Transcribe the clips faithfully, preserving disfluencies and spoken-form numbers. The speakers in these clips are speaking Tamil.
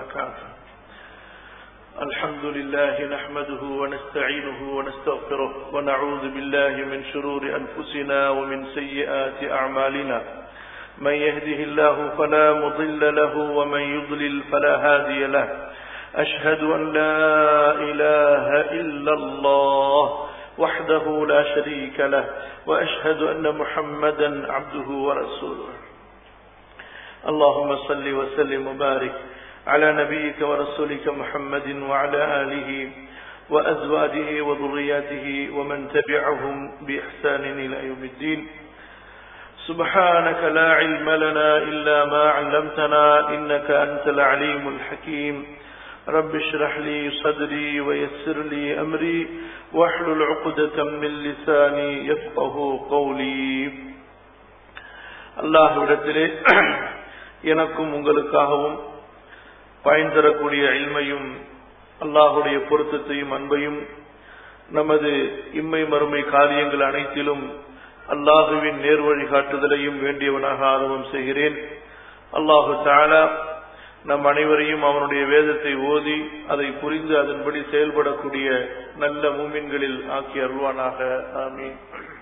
وبركاته. الحمد لله نحمده ونستعينه ونستغفره ونعوذ بالله من شرور أنفسنا ومن سيئات أعمالنا. من يهده الله فلا مضل له ومن يضلل فلا هادي له. أشهد أن لا إله إلا الله وحده لا شريك له وأشهد أن محمدا عبده ورسوله. اللهم صل وسلم وبارك على نبيك ورسولك محمد وعلى آله وأزواجه وذرياته ومن تبعهم بإحسان إلى يوم الدين. سبحانك لا علم لنا إلا ما علمتنا إنك أنت العليم الحكيم. رب اشرح لي صدري ويسر لي أمري واحلل عقدة من لساني يفقه قولي. அல்லாஹ்விடத்திலே எனக்கும் உங்களுக்காகவும் பயன் தரக்கூடிய இல்மையும் அல்லாஹுடைய பொருத்தத்தையும் அன்பையும் நமது இம்மை மறுமை காரியங்கள் அனைத்திலும் அல்லாஹுவின் நேர்வழி காட்டுதலையும் வேண்டியவனாக ஆரம்பம் செய்கிறேன். அல்லாஹு தஆலா நம் அனைவரையும் அவனுடைய வேதத்தை ஓதி அதை புரிந்து அதன்படி செயல்படக்கூடிய நல்ல மூமின்களில் ஆக்கி அருள்வானாக. ஆமீன்.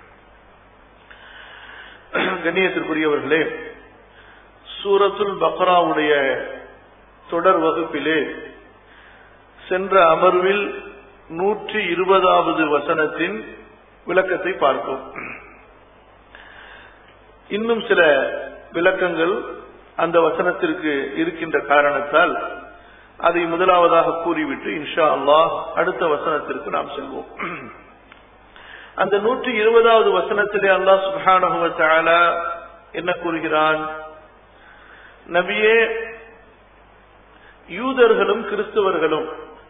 கண்ணியத்திற்குரியவர்களே, சூரத்துல் பக்ராவுடைய தொடர் வகுப்பிலே சென்ற அமர்வில் நூற்றி இருபதாவது வசனத்தின் விளக்கத்தை பார்த்தோம். இன்னும் சில விளக்கங்கள் அந்த வசனத்திற்கு இருக்கின்ற காரணத்தால் அதை முதலாவதாக கூறிவிட்டு இன்ஷா அல்லாஹ் அடுத்த வசனத்திற்கு நாம் செல்வோம். அந்த நூற்றி இருபதாவது வசனத்திலே அல்லாஹ் சுப்ஹானஹு வ தஆலா என்ன கூறுகிறான்? நபியே, யூதர்களும் கிறிஸ்தவர்களும்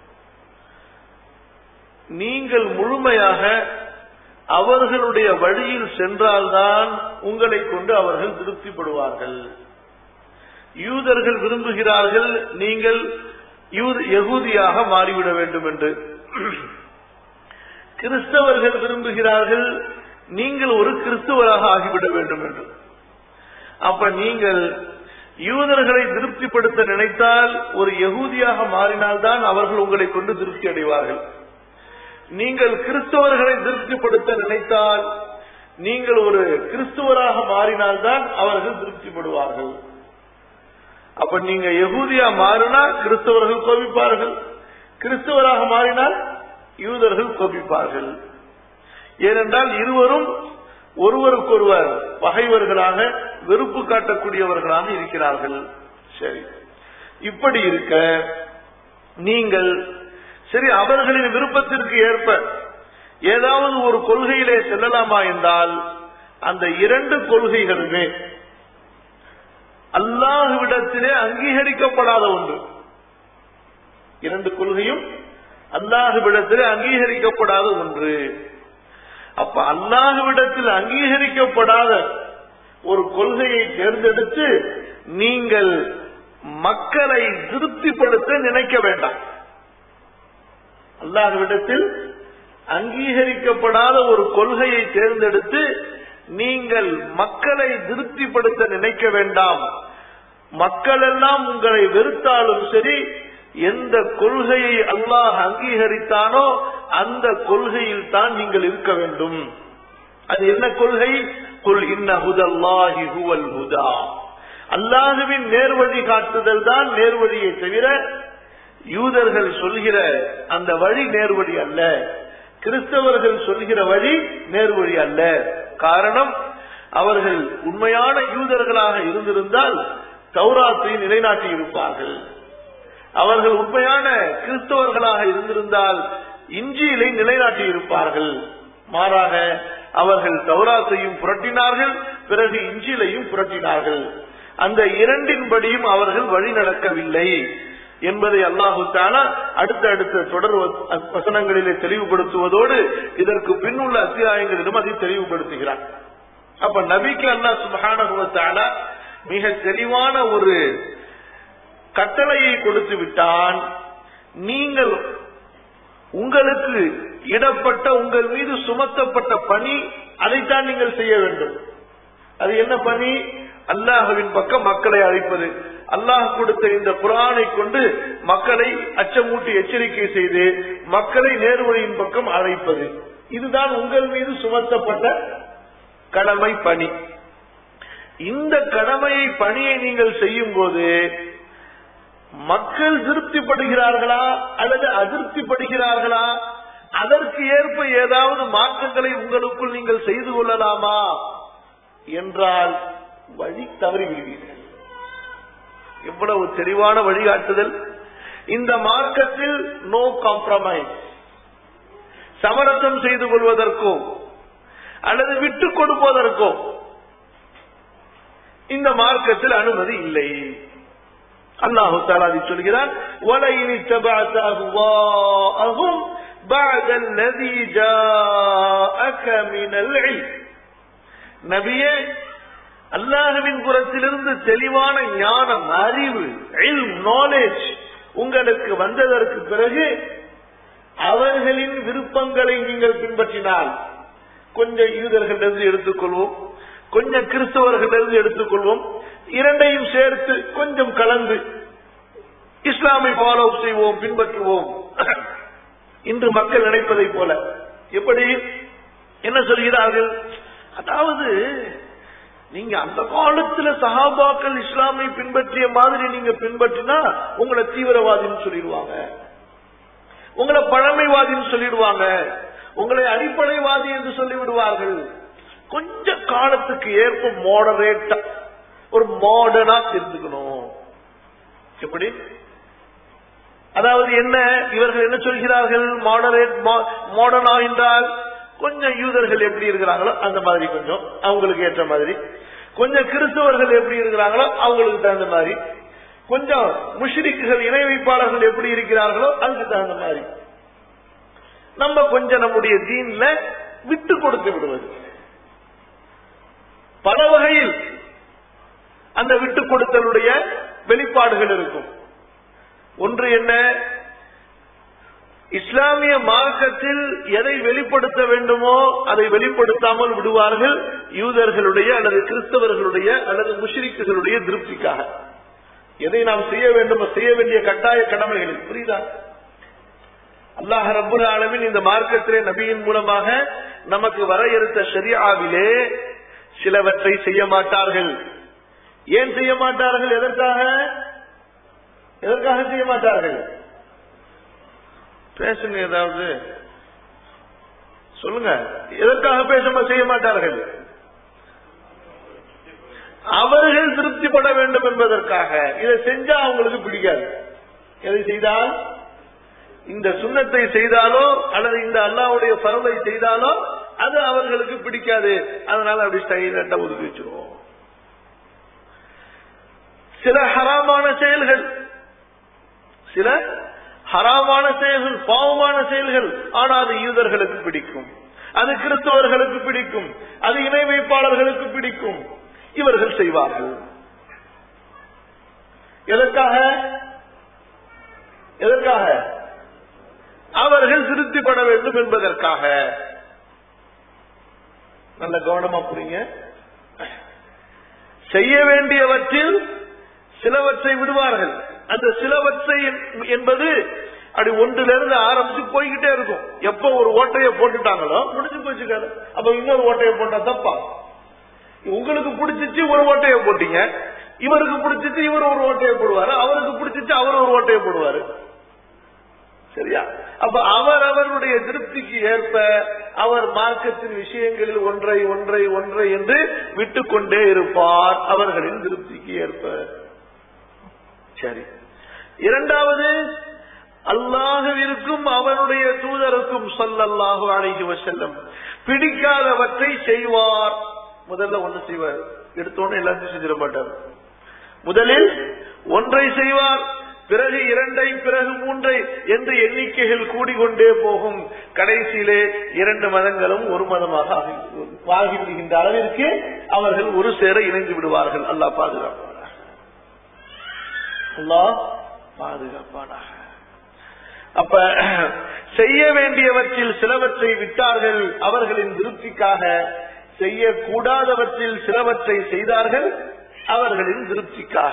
நீங்கள் முழுமையாக அவர்களுடைய வழியில் சென்றால்தான் உங்களை கொண்டு அவர்கள் திருப்திப்படுவார்கள். யூதர்கள் விரும்புகிறார்கள் நீங்கள் யகூதியாக மாறிவிட வேண்டும் என்று, கிறிஸ்தவர்கள் விரும்புகிறார்கள் நீங்கள் ஒரு கிறிஸ்தவராக ஆகிவிட வேண்டும் என்று. அப்ப நீங்கள் யூதர்களை திருப்திப்படுத்த நினைத்தால் ஒரு யகூதியாக மாறினால்தான் அவர்கள் உங்களை கொண்டு திருப்தி அடைவார்கள். நீங்கள் கிறிஸ்தவர்களை திருப்திப்படுத்த நினைத்தால் நீங்கள் ஒரு கிறிஸ்தவராக மாறினால்தான் அவர்கள் திருப்திப்படுவார்கள். அப்ப நீங்க யகூதியா மாறினா கிறிஸ்தவர்கள் கோபிப்பார்கள், கிறிஸ்தவராக மாறினால் யூதர்கள் கோபிப்பார்கள். ஏனென்றால் இருவரும் ஒருவருக்கொருவர் பகைவர்களாக வெறுப்பு காட்டக்கூடியவர்களாக இருக்கிறார்கள். சரி, இப்படி இருக்க நீங்கள் சரி அவர்களின் விருப்பத்திற்கு ஏற்ப ஏதாவது ஒரு கொள்கையிலே செல்லலாமா என்றால் அந்த இரண்டு கொள்கைகளுமே அல்லாஹ்விடத்திலே அங்கீகரிக்கப்படாத ஒன்று. இரண்டு கொள்கையும் அல்லாஹ்விடத்திலே அங்கீகரிக்கப்படாத ஒன்று. அப்ப அல்லாஹ்விடத்தில் அங்கீகரிக்கப்படாத ஒரு கொள்கையை தேர்ந்தெடுத்து நீங்கள் மக்களை திருப்திப்படுத்த நினைக்க வேண்டாம். அல்லாஹ்விடத்தில் அங்கீகரிக்கப்படாத ஒரு கொள்கையை தேர்ந்தெடுத்து நீங்கள் மக்களை திருப்திப்படுத்த நினைக்க வேண்டாம். மக்கள் எல்லாம் உங்களை வெறுத்தாலும் சரி, எந்த கொள்கையை அல்லாஹ் அங்கீகரித்தானோ அந்த கொள்கையில் தான் நீங்கள் இருக்க வேண்டும். அது என்ன கொள்கை? குல் இன்ன ஹுதல்லாஹி ஹுவல் ஹுதா. அல்லாஹ்வின் நேர்வழி காட்டுதல் தான் நேர்வழியை தவிர யூதர்கள் சொல்கிற அந்த வழி நேர்வழி அல்ல, கிறிஸ்தவர்கள் சொல்கிற வழி நேர்வழி அல்ல. காரணம், அவர்கள் உண்மையான யூதர்களாக இருந்திருந்தால் தௌராத்தை நிலைநாட்டி இருப்பார்கள். அவர்கள் உண்மையான கிறிஸ்தவர்களாக இருந்திருந்தால் இஞ்சிலை நிலைநாட்டி இருப்பார்கள். மாறாக அவர்கள் தௌராத்தையும் புரட்டினார்கள், பிறகு இஞ்சிலையும் புரட்டினார்கள். அந்த இரண்டின்படியும் அவர்கள் வழி நடக்கவில்லை என்பதை அல்லாஹு தஆலா அடுத்த அடுத்த தொடர் வசனங்களிலே தெளிவுபடுத்துவதோடு இதற்கு பின்னுள்ள அத்தியாயங்களிலும் அதை தெளிவுபடுத்துகிறார். அப்ப நபிக்கு அல்லாஹ் சுப்ஹானஹு வ தஆலா மிக தெளிவான ஒரு கட்டளையை கொடுத்து விட்டான். நீங்கள் உங்களுக்கு இடப்பட்ட உங்கள் மீது சுமத்தப்பட்ட பணி அதைத்தான் நீங்கள் செய்ய வேண்டும். அது என்ன பணி? அல்லாஹ்வின் பக்கம் மக்களை அழைப்பது, அல்லாஹ் கொடுத்த இந்த குர்ஆனை கொண்டு மக்களை அச்சமூட்டி எச்சரிக்கை செய்து மக்களை நேர்வழியின் பக்கம் அழைப்பது, இதுதான் உங்கள் மீது சுமத்தப்பட்ட கடமை பணி. இந்த கடமையை பணியை நீங்கள் செய்யும் போது மக்கள் திருப்திப்படுகிறார்களா அல்லது அதிருப்திப்படுகிறார்களா, அதற்கு ஏற்ப ஏதாவது மாற்றங்களை உங்களுக்குள் நீங்கள் செய்து கொள்ளலாமா என்றால் வழி தவறி விடுவீர்கள். எவ்வளவு தெளிவான வழிகாட்டுதல்! இந்த மார்க்கத்தில் நோ காம்ப்ரமைஸ், சமரசம் செய்து கொள்வதற்கோ அல்லது விட்டுக் கொடுப்பதற்கோ இந்த மார்க்கத்தில் அனுமதி இல்லை. அல்லாஹ் தஆலா சொல்கிறார், வலைனி தபஅத அஹ்வாஅஹும் பஅத அல்லதி ஜாஅக மினல் இல்ம். நபியே, அல்லாஹ்வின் புறத்திலிருந்து தெளிவான ஞானம், அறிவு, இல்ம், நாலேஜ் உங்களுக்கு வந்ததற்கு பிறகு அவர்களின் விருப்பங்களை நீங்கள் பின்பற்றினால், கொஞ்சம் யூதர்களிலிருந்து எடுத்துக்கொள்வோம், கொஞ்சம் கிறிஸ்தவர்களிலிருந்து எடுத்துக்கொள்வோம், இரண்டையும் சேர்த்து கொஞ்சம் கலந்து இஸ்லாமை ஃபாலோ செய்வோம், பின்பற்றுவோம். இன்று மக்கள் நினைப்பதை போல எப்படி என்ன சொல்கிறார்கள்? அதாவது நீங்க அந்த காலத்துல சஹாபாக்கள் இஸ்லாமை பின்பற்றிய மாதிரி நீங்க பின்பற்றினா உங்களை தீவிரவாதின்னு சொல்லிடுவாங்க, உங்களை பழமைவாதின்னு சொல்லிடுவாங்க, உங்களை அடிப்படைவாதி என்று சொல்லிவிடுவார்கள். கொஞ்ச காலத்துக்கு ஏற்ப மாடரேட்டா ஒரு மாடர்னா தெரிஞ்சுக்கணும். எப்படி? அதாவது என்ன இவர்கள் என்ன சொல்கிறார்கள்? மாடரேட் மாடர்னா என்றால் கொஞ்சம் யூதர்கள் எப்படி இருக்கிறாங்களோ அந்த மாதிரி, கொஞ்சம் அவங்களுக்கு ஏற்ற மாதிரி, கொஞ்சம் கிறிஸ்தவர்கள் எப்படி இருக்கிறாங்களோ அவங்களுக்கு தகுந்த மாதிரி, கொஞ்சம் முஷ்ரிக்குகள் இணை வைப்பாளர்கள் எப்படி இருக்கிறார்களோ அதுக்கு தகுந்த மாதிரி நம்ம கொஞ்சம் நம்முடைய தீன்ல விட்டு கொடுத்து விடுவது. பல வகையில் அந்த விட்டுக் கொடுத்தலுடைய வெளிப்பாடுகள் இருக்கும். ஒன்று என்ன? இஸ்லாமிய மார்க்கத்தில் எதை வெளிப்படுத்த வேண்டுமோ அதை வெளிப்படுத்தாமல் விடுவார்கள், யூதர்களுடைய அல்லது கிறிஸ்தவர்களுடைய அல்லது முஷ்ரிக்குகளுடைய திருப்திக்காக. எதை நாம் செய்ய வேண்டுமோ செய்ய வேண்டிய கட்டாய கடமைகளில், புரியுதா? அல்லாஹ் ரப்பல் ஆலமீன் இந்த மார்க்கத்திலே நபியின் மூலமாக நமக்கு வரையறுத்த ஷரியாவிலே சிலவற்றை செய்ய மாட்டார்கள். ஏன் செய்ய மாட்டார்கள்? எதற்காக எதற்காக செய்ய மாட்டார்கள்? பேசுங்க, ஏதாவது சொல்லுங்க. எதற்காக பேச செய்ய மாட்டார்கள்? அவர்கள் திருப்திப்பட வேண்டும் என்பதற்காக. இதை செஞ்சா அவங்களுக்கு பிடிக்காது. எதை செய்தால், இந்த சுன்னத்தை செய்தாலோ அல்லது இந்த அல்லாஹ்வுடைய ஃபர்தை செய்தாலோ அது அவர்களுக்கு பிடிக்காது. அதனால அப்படி ஸ்டைலா ஒதுக்கி வச்சிருவோம். சில ஹராமான செயல்கள், சில ஹராமான செயல்கள், பாவமான செயல்கள், ஆனால் அது யூதர்களுக்கு பிடிக்கும், அது கிறிஸ்தவர்களுக்கு பிடிக்கும், அது இணை வைப்பாளர்களுக்கு பிடிக்கும், இவர்கள் செய்வார்கள். எதற்காக? எதற்காக? அவர்கள் திருப்திப்பட வேண்டும் என்பதற்காக. நல்ல கவனமா புரியுங்க. செய்ய வேண்டியவற்றில் சிலவற்றை விடுவார்கள். அந்த சிலவற்றை என்பது அப்படி ஒன்றிலிருந்து ஆரம்பிச்சு போய்கிட்டே இருக்கும். எப்ப ஒரு ஓட்டையை போட்டுட்டாங்களோ முடிஞ்சு போச்சுக்காது. அப்ப இன்னொரு ஓட்டையை போட்டா தப்பா? உங்களுக்கு பிடிச்சிச்சு ஒரு ஓட்டையை போட்டீங்க, இவருக்கு பிடிச்சிச்சு இவர் ஒரு ஓட்டையை போடுவாரு, அவருக்கு பிடிச்சிச்சு அவர் ஒரு ஓட்டையை போடுவாரு. சரியா? அப்ப அவர் அவருடைய திருப்திக்கு ஏற்ப அவர் மார்க்கத்தின் விஷயங்களில் ஒன்றை ஒன்றை ஒன்றை என்று விட்டுக்கொண்டே இருப்பார், அவர்களின் திருப்திக்கு ஏற்ப. சரி. இரண்டாவது, அல்லாஹ்விற்கும் அவனுடைய தூதருக்கும் ஸல்லல்லாஹு அலைஹி வஸல்லம் பிடிக்காதவற்றை செய்வார். முதல்ல ஒன்று செய்வார், எடுத்தோன்னு எல்லாத்தையும் செஞ்சிட மாட்டார். முதலில் ஒன்றை செய்வார், பிறகு இரண்டை, பிறகு மூன்றை என்று எண்ணிக்கைகள் கூடிக்கொண்டே போகும். கடைசியிலே இரண்டு மதங்களும் ஒரு மதமாக ஆகிவிடுகின்ற அளவிற்கு அவர்கள் ஒரு சேர இணைந்து விடுவார்கள். அல்லாஹ் பாதுகாப்பானாக, அல்லாஹ் பாதுகாப்பானாக. அப்ப செய்ய வேண்டியவற்றில் சிலவற்றை விட்டார்கள் அவர்களின் திருப்திக்காக, செய்யக்கூடாதவற்றில் சிலவற்றை செய்தார்கள் அவர்களின் திருப்திக்காக.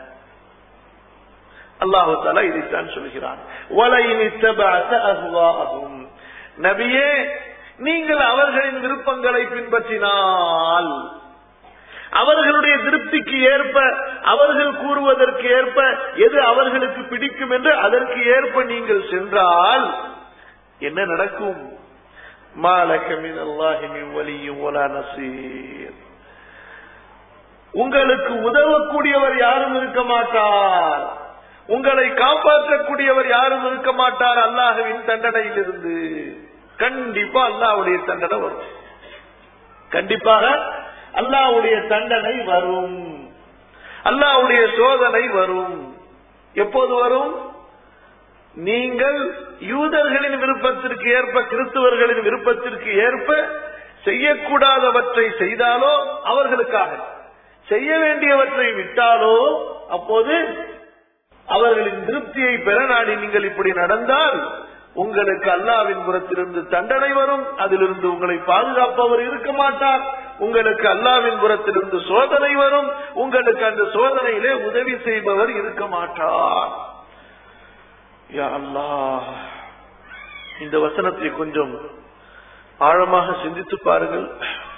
அல்லாஹு தஆலா இதைத்தான் சொல்கிறான். வலைன் இத்தபஅத அஹ்வாஅஹும், நபியே நீங்கள் அவர்களின் விருப்பங்களை பின்பற்றினால், அவர்களுடைய திருப்திக்கு ஏற்ப, அவர்கள் கூறுவதற்கு ஏற்ப எது அவர்களுக்கு பிடிக்கும் என்று அதற்கு ஏற்ப நீங்கள் சென்றால் என்ன நடக்கும்? மாலக மினல்லாஹி மின் வலிய்யின் வலா நஸீர், உங்களுக்கு உதவக்கூடியவர் யாரும் இருக்க மாட்டார், உங்களை காப்பாற்றக்கூடியவர் யாரும் இருக்க மாட்டார் அல்லாஹ்வின் தண்டனையிலிருந்து. கண்டிப்பா அல்லாஹ்வுடைய தண்டனை வரும், கண்டிப்பாக அல்லாஹ்வுடைய தண்டனை வரும், அல்லாஹ்வுடைய சோதனை வரும். எப்போது வரும்? நீங்கள் யூதர்களின் விருப்பத்திற்கு ஏற்ப, கிறிஸ்துவர்களின் விருப்பத்திற்கு ஏற்ப செய்யக்கூடாதவற்றை செய்தாலோ அவர்களுக்காக, செய்ய வேண்டியவற்றை விட்டாலோ அப்போது அவர்களின் திருப்தியை பெற நாடி நீங்கள் இப்படி நடந்தால் உங்களுக்கு அல்லாஹ்வின் புறத்திலிருந்து தண்டனை வரும், அதிலிருந்து உங்களை பாதுகாப்பவர் இருக்க மாட்டார், உங்களுக்கு அல்லாஹ்வின் புறத்திலிருந்து சோதனை வரும், உங்களுக்கு அந்த சோதனையிலே உதவி செய்பவர் இருக்க மாட்டார். யா அல்லாஹ், இந்த வசனத்தை கொஞ்சம் ஆழமாக சிந்தித்து பாருங்கள்.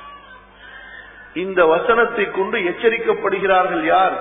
இந்த வசனத்தை கொண்டு எச்சரிக்கப்படுகிறார்கள் யார்?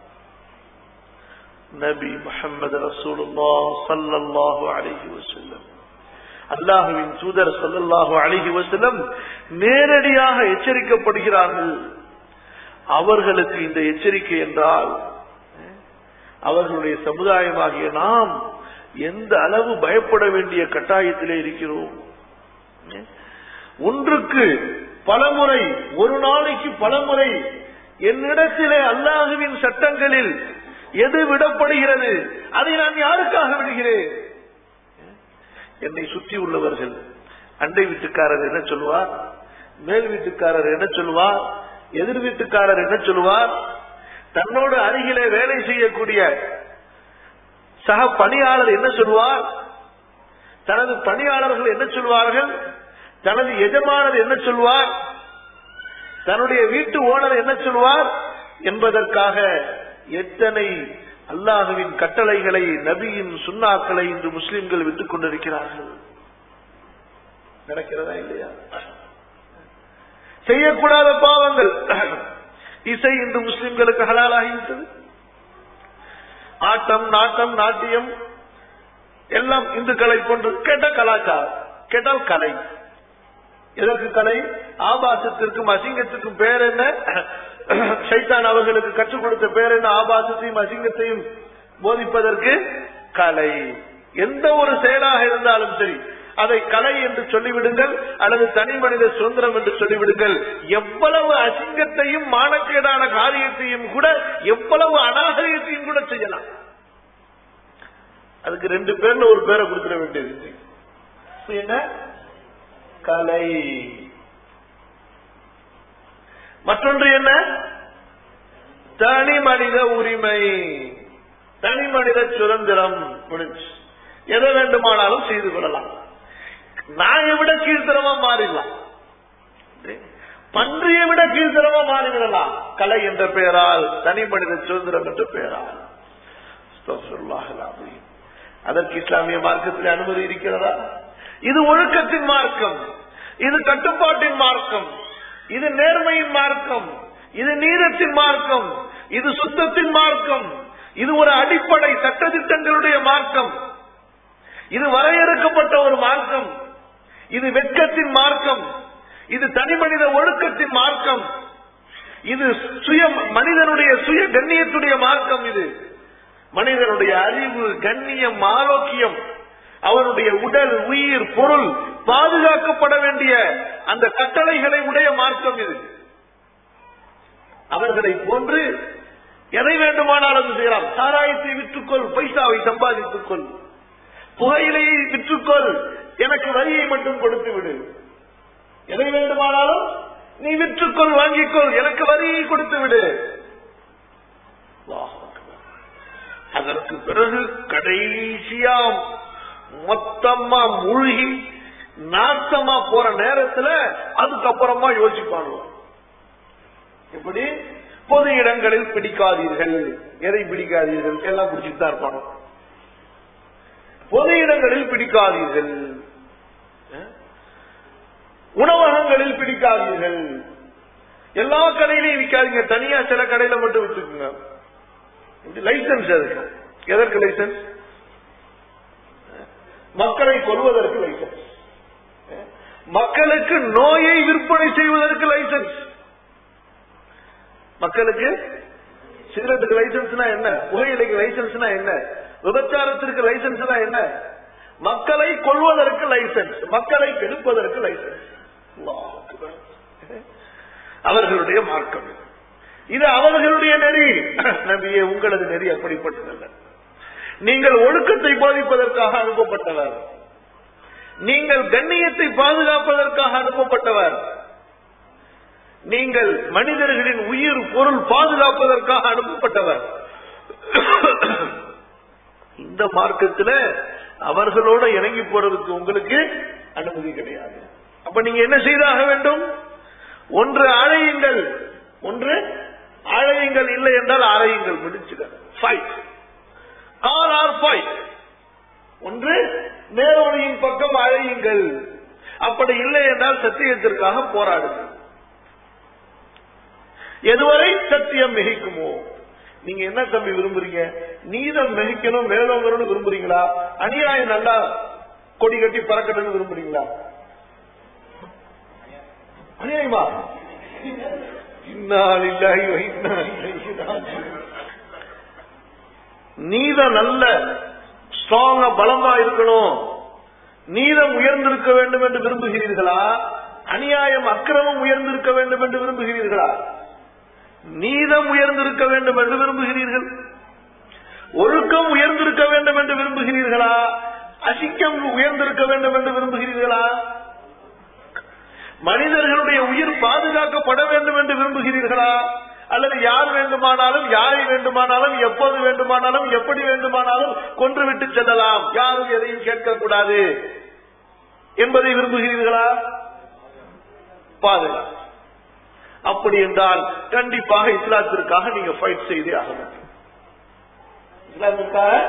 நபி முஹம்மது ரசூலுல்லாஹ் ஸல்லல்லாஹு அலைஹி வஸல்லம், அல்லாஹ்வின் தூதர் ஸல்லல்லாஹு அலைஹி வஸல்லம் நேரடியாக எச்சரிக்கப்படுகிறார்கள். அவர்களுக்கு இந்த எச்சரிக்கை என்றால் அவர்களுடைய சமுதாயமாகிய நாம் எந்த அளவு பயப்பட வேண்டிய கட்டாயத்திலே இருக்கிறோம். ஒன்றுக்கு பலமுறை, ஒரு நாளைக்கு பலமுறை என்னிடத்திலே அல்லாஹ்வின் சட்டங்களில் எது விடப்படுகிறது அதை நான் யாருக்காக விடுகிறேன்? என்னை சுற்றி உள்ளவர்கள், அண்டை வீட்டுக்காரர் என்ன சொல்வார், மேல் வீட்டுக்காரர் என்ன சொல்வார், எதிர் வீட்டுக்காரர் என்ன சொல்வார், தன்னோடு அருகிலே வேலை செய்யக்கூடிய சக பணியாளர் என்ன சொல்வார், தனது பணியாளர்கள் என்ன சொல்வார்கள், தனது எஜமானர் என்ன சொல்வார், தன்னுடைய வீட்டு ஓனர் என்ன சொல்வார் என்பதற்காக எத்தனை அல்லாஹ்வின் கட்டளைகளை, நபியின் சுன்னாக்களை இன்று முஸ்லிம்கள் விட்டுக் கொண்டிருக்கிறார்கள். நடக்கிறதா இல்லையா? செய்யக்கூடாத பாவங்கள், இசை இன்று முஸ்லிம்களுக்கு ஹலாலாகிவிட்டது. ஆட்டம், நாட்டம், நாட்டியம் எல்லாம் இந்துக்களை போன்று. கேட்ட கலாச்சாரம், கேட்டால் கலை. எதற்கு கலை? ஆபாசத்திற்கும் அசிங்கத்திற்கும் பேர் என்ன? ஷைத்தான் அவர்களுக்கு கற்றுக் கொடுத்த பேர் என்ன? ஆபாசத்தையும் அசிங்கத்தையும் போதிப்பதற்கு கலை. எந்த ஒரு செயலாக இருந்தாலும் சரி அதை கலை என்று சொல்லிவிடுங்கள், அல்லது தனி மனித சுதந்திரம் என்று சொல்லிவிடுங்கள். எவ்வளவு அசிங்கத்தையும் மானக்கேடான காரியத்தையும் கூட, எவ்வளவு அநாகரியத்தையும் கூட செய்யலாம். அதுக்கு ரெண்டு பேர்ல ஒரு பேரை கொடுத்துட வேண்டியது என்ன? கலை. மற்றொன்று என்ன? தனி மனித உரிமை, தனி மனித சுதந்திரம். முடிஞ்சு, எதை வேண்டுமானாலும் செய்து கொள்ளலாம். நாயை விட கீழ்த்தரமா மாறிடலாம், பன்றியை விட கீழ்த்தரமா மாறிவிடலாம், கலை என்ற பெயரால், தனி மனித சுதந்திரம் என்ற பெயரால். அதற்கு இஸ்லாமிய மார்க்கத்தில் அனுமதி இருக்கிறதா? இது ஒழுக்கத்தின் மார்க்கம், இது கட்டுப்பாட்டின் மார்க்கம், இது நேர்மையின் மார்க்கம், இது நீதத்தின் மார்க்கம், இது சுத்தத்தின் மார்க்கம், இது ஒரு அடிப்படை சட்டத்திட்டங்களுடைய மார்க்கம், இது வரையறுக்கப்பட்ட ஒரு மார்க்கம், இது வெட்கத்தின் மார்க்கம், இது தனி மனித ஒழுக்கத்தின் மார்க்கம், இது சுய மனிதனுடைய சுய கண்ணியத்துடைய மார்க்கம். இது மனிதனுடைய அறிவு, கண்ணியம், ஆரோக்கியம், அவனுடைய உடல், உயிர், பொருள் பாதுகாக்கப்பட வேண்டிய அந்த கட்டளைகளை உடைய மார்க்கம் இது. அவர்களை போன்று எதை வேண்டுமானாலும் செய்யலாம். சாராயத்தை விற்றுக்கொள், பைசாவை சம்பாதித்துக் கொள், புகையிலையை விற்றுக்கொள், எனக்கு வரியை மட்டும் கொடுத்து விடு. எதை வேண்டுமானாலும் நீ விற்றுக்கொள், வாங்கிக்கொள், எனக்கு வரியை கொடுத்து விடு. அதற்கு பிறகு கடைசியா மொத்தமா மூழ்கி நாசமா போற நேரத்துல அதுக்கப்புறமா யோசிப்பாங்க. எப்படி பொது இடங்களில் பிடிக்காதீர்கள். எதை பிடிக்காதீர்கள்? எல்லாம் பிடிச்சிட்டு தான் இருப்பாங்க. பொது இடங்களில் பிடிக்காதீர்கள், உணவகங்களில் பிடிக்காதீர்கள், எல்லா கடையிலையும் விற்காதீங்க, தனியா சில கடையில மட்டும் வச்சுக்கோங்க. லைசன்ஸ் எதற்கு? எதற்கு லைசன்ஸ்? மக்களை கொல்வதற்கு லைசன்ஸ், மக்களுக்கு நோயை விற்பனை செய்வதற்கு லைசன்ஸ். மக்களுக்கு சிகரெட்டுக்கு லைசன்ஸ்னா என்ன? புகையிலைக்கு லைசன்ஸ்னா என்ன? விபச்சாரத்திற்கு லைசன்ஸ்னா என்ன? மக்களை கொல்வதற்கு லைசன்ஸ், மக்களை கெடுப்பதற்கு லைசன்ஸ். அவர்களுடைய மார்க்கம் இது, அவர்களுடைய நெறி. நபியே, உங்களது நெறி அப்படிப்பட்டதல்ல. நீங்கள் ஒழுக்கத்தை போதிப்பதற்காக அனுப்பப்பட்டவர், நீங்கள் கண்ணியத்தை பாதுகாப்பதற்காக அனுப்பப்பட்டவர், நீங்கள் மனிதர்களின் உயிர் பொருள் பாதுகாப்பதற்காக அனுப்பப்பட்டவர். இந்த மார்க்கத்தில் அவர்களோட இணங்கி போறதுக்கு உங்களுக்கு அனுமதி கிடையாது. அப்ப நீங்க என்ன செய்தாக வேண்டும்? ஒன்று அழையுங்கள், ஒன்று அழையுங்கள், இல்லை என்றால் அறையுங்கள், முடிச்சுக்க. Fight all or fight. ஒன்று நேர்வழியின் பக்கம் அழையுங்கள், அப்படி இல்லை என்றால் சத்தியத்திற்காக போராடுங்கள். எதுவரை சத்தியம் மிகைக்குமோ. நீங்க என்ன தம்பி விரும்புறீங்க? நீதம் மிகைக்கணும், மேலோங்கணும்னு விரும்புறீங்களா? அநியாயம் நல்லா கொடி கட்டி பறக்கணும்னு விரும்புறீங்களா? அநியாயமா? நீதம் நல்ல ஸ்ட்ராங்கா பலமா இருக்கணும், நீதம் உயர்ந்திருக்க வேண்டும் என்று விரும்புகிறீர்களா? அநியாயம் அக்கிரமம் உயர்ந்திருக்க வேண்டும் என்று விரும்புகிறீர்களா? நீதம் உயர்ந்திருக்க வேண்டும் என்று விரும்புகிறீர்கள்? ஒழுக்கம் உயர்ந்திருக்க வேண்டும் என்று விரும்புகிறீர்களா? அசிக்கம் உயர்ந்திருக்க வேண்டும் என்று விரும்புகிறீர்களா? மனிதர்களுடைய உயிர் பாதுகாக்கப்பட வேண்டும் என்று விரும்புகிறீர்களா? அல்லது யார் வேண்டுமானாலும் யாரை வேண்டுமானாலும் எப்போது வேண்டுமானாலும் எப்படி வேண்டுமானாலும் கொன்றுவிட்டு செல்லலாம், யாரும் எதையும் கேட்கக்கூடாது என்பதை விரும்புகிறீர்களா? பாதுகாப்பு. அப்படி என்றால் கண்டிப்பாக இஸ்லாத்திற்காக நீங்க ஃபைட் செய்தே ஆக வேண்டும். இஸ்லாத்திற்காக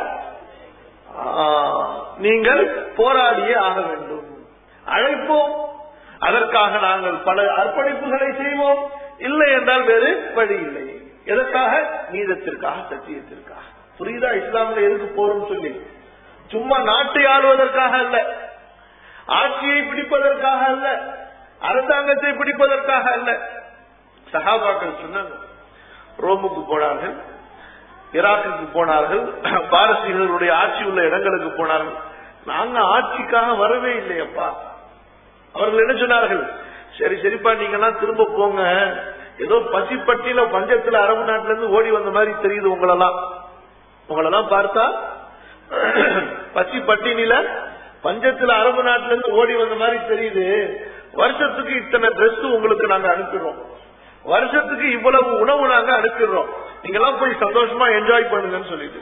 நீங்கள் போராடியே ஆக வேண்டும். அழைப்போம், அதற்காக நாங்கள் பல அர்ப்பணிப்புகளை செய்வோம், இல்லை என்றால் வேறு வழி இல்லை. எதற்காக? நீதத்திற்காக, சத்தியத்திற்காக. புரியுதா? இஸ்லாமில் எதுக்கு போறோம் சொல்லி? சும்மா நாட்டை ஆளுவதற்காக அல்ல, ஆட்சியை பிடிப்பதற்காக அல்ல, அரசாங்கத்தை பிடிப்பதற்காக அல்ல. சஹாபாக்கள் சொன்னாங்க, ரோமுக்கு போனார்கள், ஈராக்குக்கு போனார்கள், பாரசீகர்களுடைய ஆட்சி உள்ள இடங்களுக்கு போனார்கள். நாங்க ஆட்சிக்காக வரவே இல்லையப்பா. அவர்கள் என்ன சொன்னார்கள்? சரி சரிப்பா, நீங்க எல்லாம் திரும்ப போங்க, ஏதோ பசிப்பட்டியில பஞ்சத்துல அரபு நாட்டில இருந்து ஓடி வந்த மாதிரி தெரியுது உங்களெல்லாம். உங்களெல்லாம் பார்த்தா பசிப்பட்டினில பஞ்சத்துல அரபு நாட்டில இருந்து ஓடி வந்த மாதிரி தெரியுது. வருஷத்துக்கு இத்தனை டிரெஸ் உங்களுக்கு நாங்க அனுப்பிடுறோம், வருஷத்துக்கு இவ்வளவு உணவு நாங்க அனுப்பிடுறோம், நீங்க எல்லாம் போய் சந்தோஷமா என்ஜாய் பண்ணுங்கன்னு சொல்லிட்டு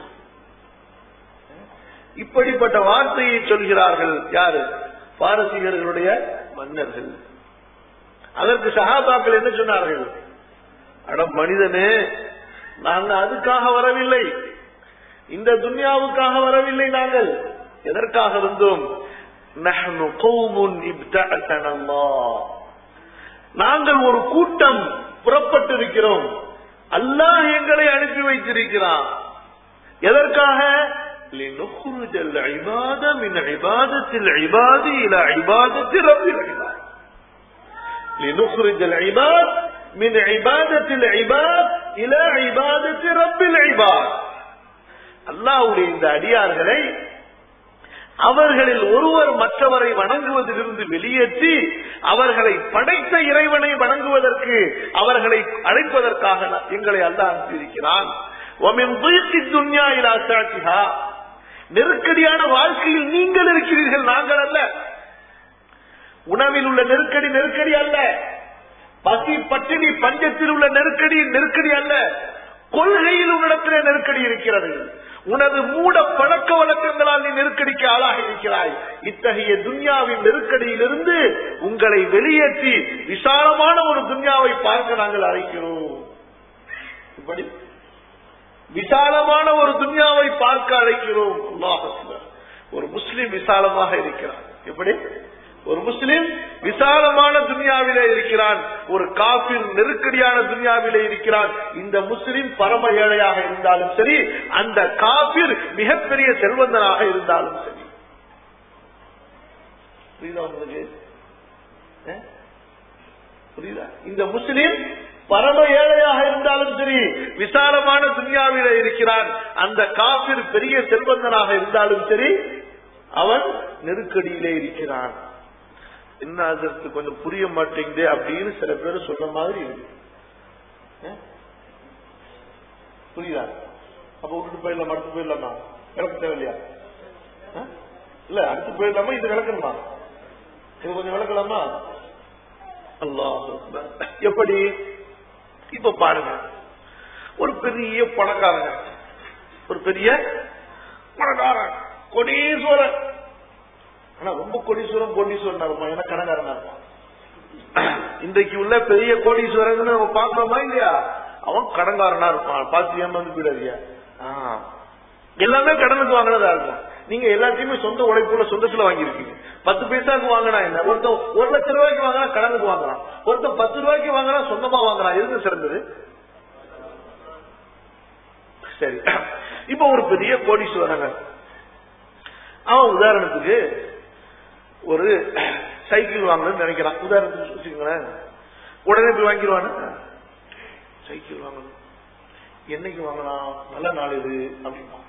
இப்படிப்பட்ட வார்த்தையை சொல்கிறார்கள். யாரு? பாரசீகர்களுடைய மன்னர்கள். அதற்கு சஹாபாக்கள் என்ன சொன்னார்கள்? அட மனிதனே, நாங்க அதுக்காக வரவில்லை, இந்த துன்யாவுக்காக வரவில்லை, நாங்கள் எதற்காக வந்தோம்? நஹ்னு கௌமுன் இப்தஅஸனா அல்லாஹ், நாங்கள் ஒரு கூட்டம் புறப்பட்டிருக்கிறோம், அல்லாஹ் எங்களை அனுப்பி வைத்திருக்கிறான். எதற்காக? லினுக்ரிஜல் இபாத மின் இபாதத்தில் இபாதி இலா இபாதத்தி ரப்பில் இபாத். லினுக்ரிஜல் இபாத் மின் இபாதத்தில் இபாத் இலா இபாதத்தி ரப்பில் இபாத். அல்லாஹ்வுடைய இந்த அடியார்களை அவர்களில் ஒருவர் மற்றவரை வணங்குவதிலிருந்து வெளியேற்றி அவர்களை படைத்த இறைவனை வணங்குவதற்கு அவர்களை அழைப்பதற்காக எங்களை அல்லாஹ் அனுப்பியிருக்கிறான். நெருக்கடியான வாழ்க்கையில் நீங்கள் இருக்கிறீர்கள், நாங்கள் அல்ல. உணவில் உள்ள நெருக்கடி நெருக்கடி அல்ல, பசி பட்டினி பஞ்சத்தில் உள்ள நெருக்கடி நெருக்கடி அல்ல, கொள்கையில் உன்னிடத்திலே நெருக்கடி இருக்கிறது. உனது மூட பழக்க வழக்கங்களால் நீ நெருக்கடிக்கு ஆளாக இருக்கிறாய். இத்தகைய துன்யாவின் நெருக்கடியிலிருந்து உங்களை வெளியேற்றி விசாலமான ஒரு துன்யாவை பார்க்க நாங்கள் அழைக்கிறோம். இப்படி விசாலமான ஒரு துன்யாவை பார்க்க அழைக்கிறோம். அல்லாஹ் அக்பர். ஒரு முஸ்லிம் விசாலமாக இருக்கிறான். எப்படி ஒரு முஸ்லிம் விசாலமான துன்யாவிலே இருக்கிறான், ஒரு காபிர் நெருக்கடியான துன்யாவிலே இருக்கிறான். இந்த முஸ்லிம் பரம ஏழையாக இருந்தாலும் சரி, அந்த காபிர் மிகப்பெரிய செல்வந்தனாக இருந்தாலும் சரி. புரியுதா உங்களுக்கு? புரியுதா? இந்த முஸ்லிம் பரம ஏழையாக இருந்தாலும் சரி, விசாலமான துன்யாவிலே இருக்கிறான். அந்த காபிர் பெரிய செல்வந்தனாக இருந்தாலும் சரி, அவன் நெருக்கடியிலே இருக்கிறான். என்ன அதற்கு கொஞ்சம் புரிய மாட்டேங்குது அப்படின்னு சில பேர் சொன்ன மாதிரி இருக்கு. புரியுதா? அப்ப விட்டுட்டு போயிடலாமா? அடுத்து போயிடலாமா? விளக்க தேவையில்லையா? இல்ல அடுத்து போயிடலாமா? இது விளக்கணுமா? இது கொஞ்சம் விளக்கலாமா? அல்லாஹ் எப்படி? இப்ப பாருங்க, ஒரு பெரிய பணக்காரங்க, ஒரு பெரிய பணக்காரன் கோடீஸ்வரன். ஆனா ரொம்ப கோடீஸ்வரன் கோடீஸ்வரன் இருப்பான், ஏன்னா கணக்காரனா இருப்பான். இன்றைக்கு உள்ள பெரிய கோடீஸ்வரன் நம்ம பாக்குறோமா இல்லையா? அவன் கடன்காரனா இருப்பான். பார்த்து ஏமாந்து போயிடாதியா. எல்லாமே கடனுக்கு வாங்கினதா இருக்கும். நீங்க எல்லாத்தையுமே சொந்த உழைப்புல சொந்தத்துல வாங்கிருக்கீங்க. பத்து பைசாக்கு வாங்கினா என்ன, ஒருத்தன் ஒரு லட்சம் ரூபாய்க்கு வாங்கினா கடனுக்கு வாங்கலாம், ஒருத்தன் பத்து ரூபாய்க்கு வாங்கினா சொந்தமா வாங்கலாம். எதுக்கு சிறந்தது? சரி, இப்ப ஒரு பெரிய கோடீஸ்வரங்க, அவன் உதாரணத்துக்கு ஒரு சைக்கிள் வாங்கணும்னு நினைக்கிறான். உதாரணத்துக்கு வச்சுக்கோங்களேன், உடனே போய் வாங்கிடுவானு. சைக்கிள் வாங்கணும், என்னைக்கு வாங்கலாம், நல்ல நாள் இது அப்படின்னா.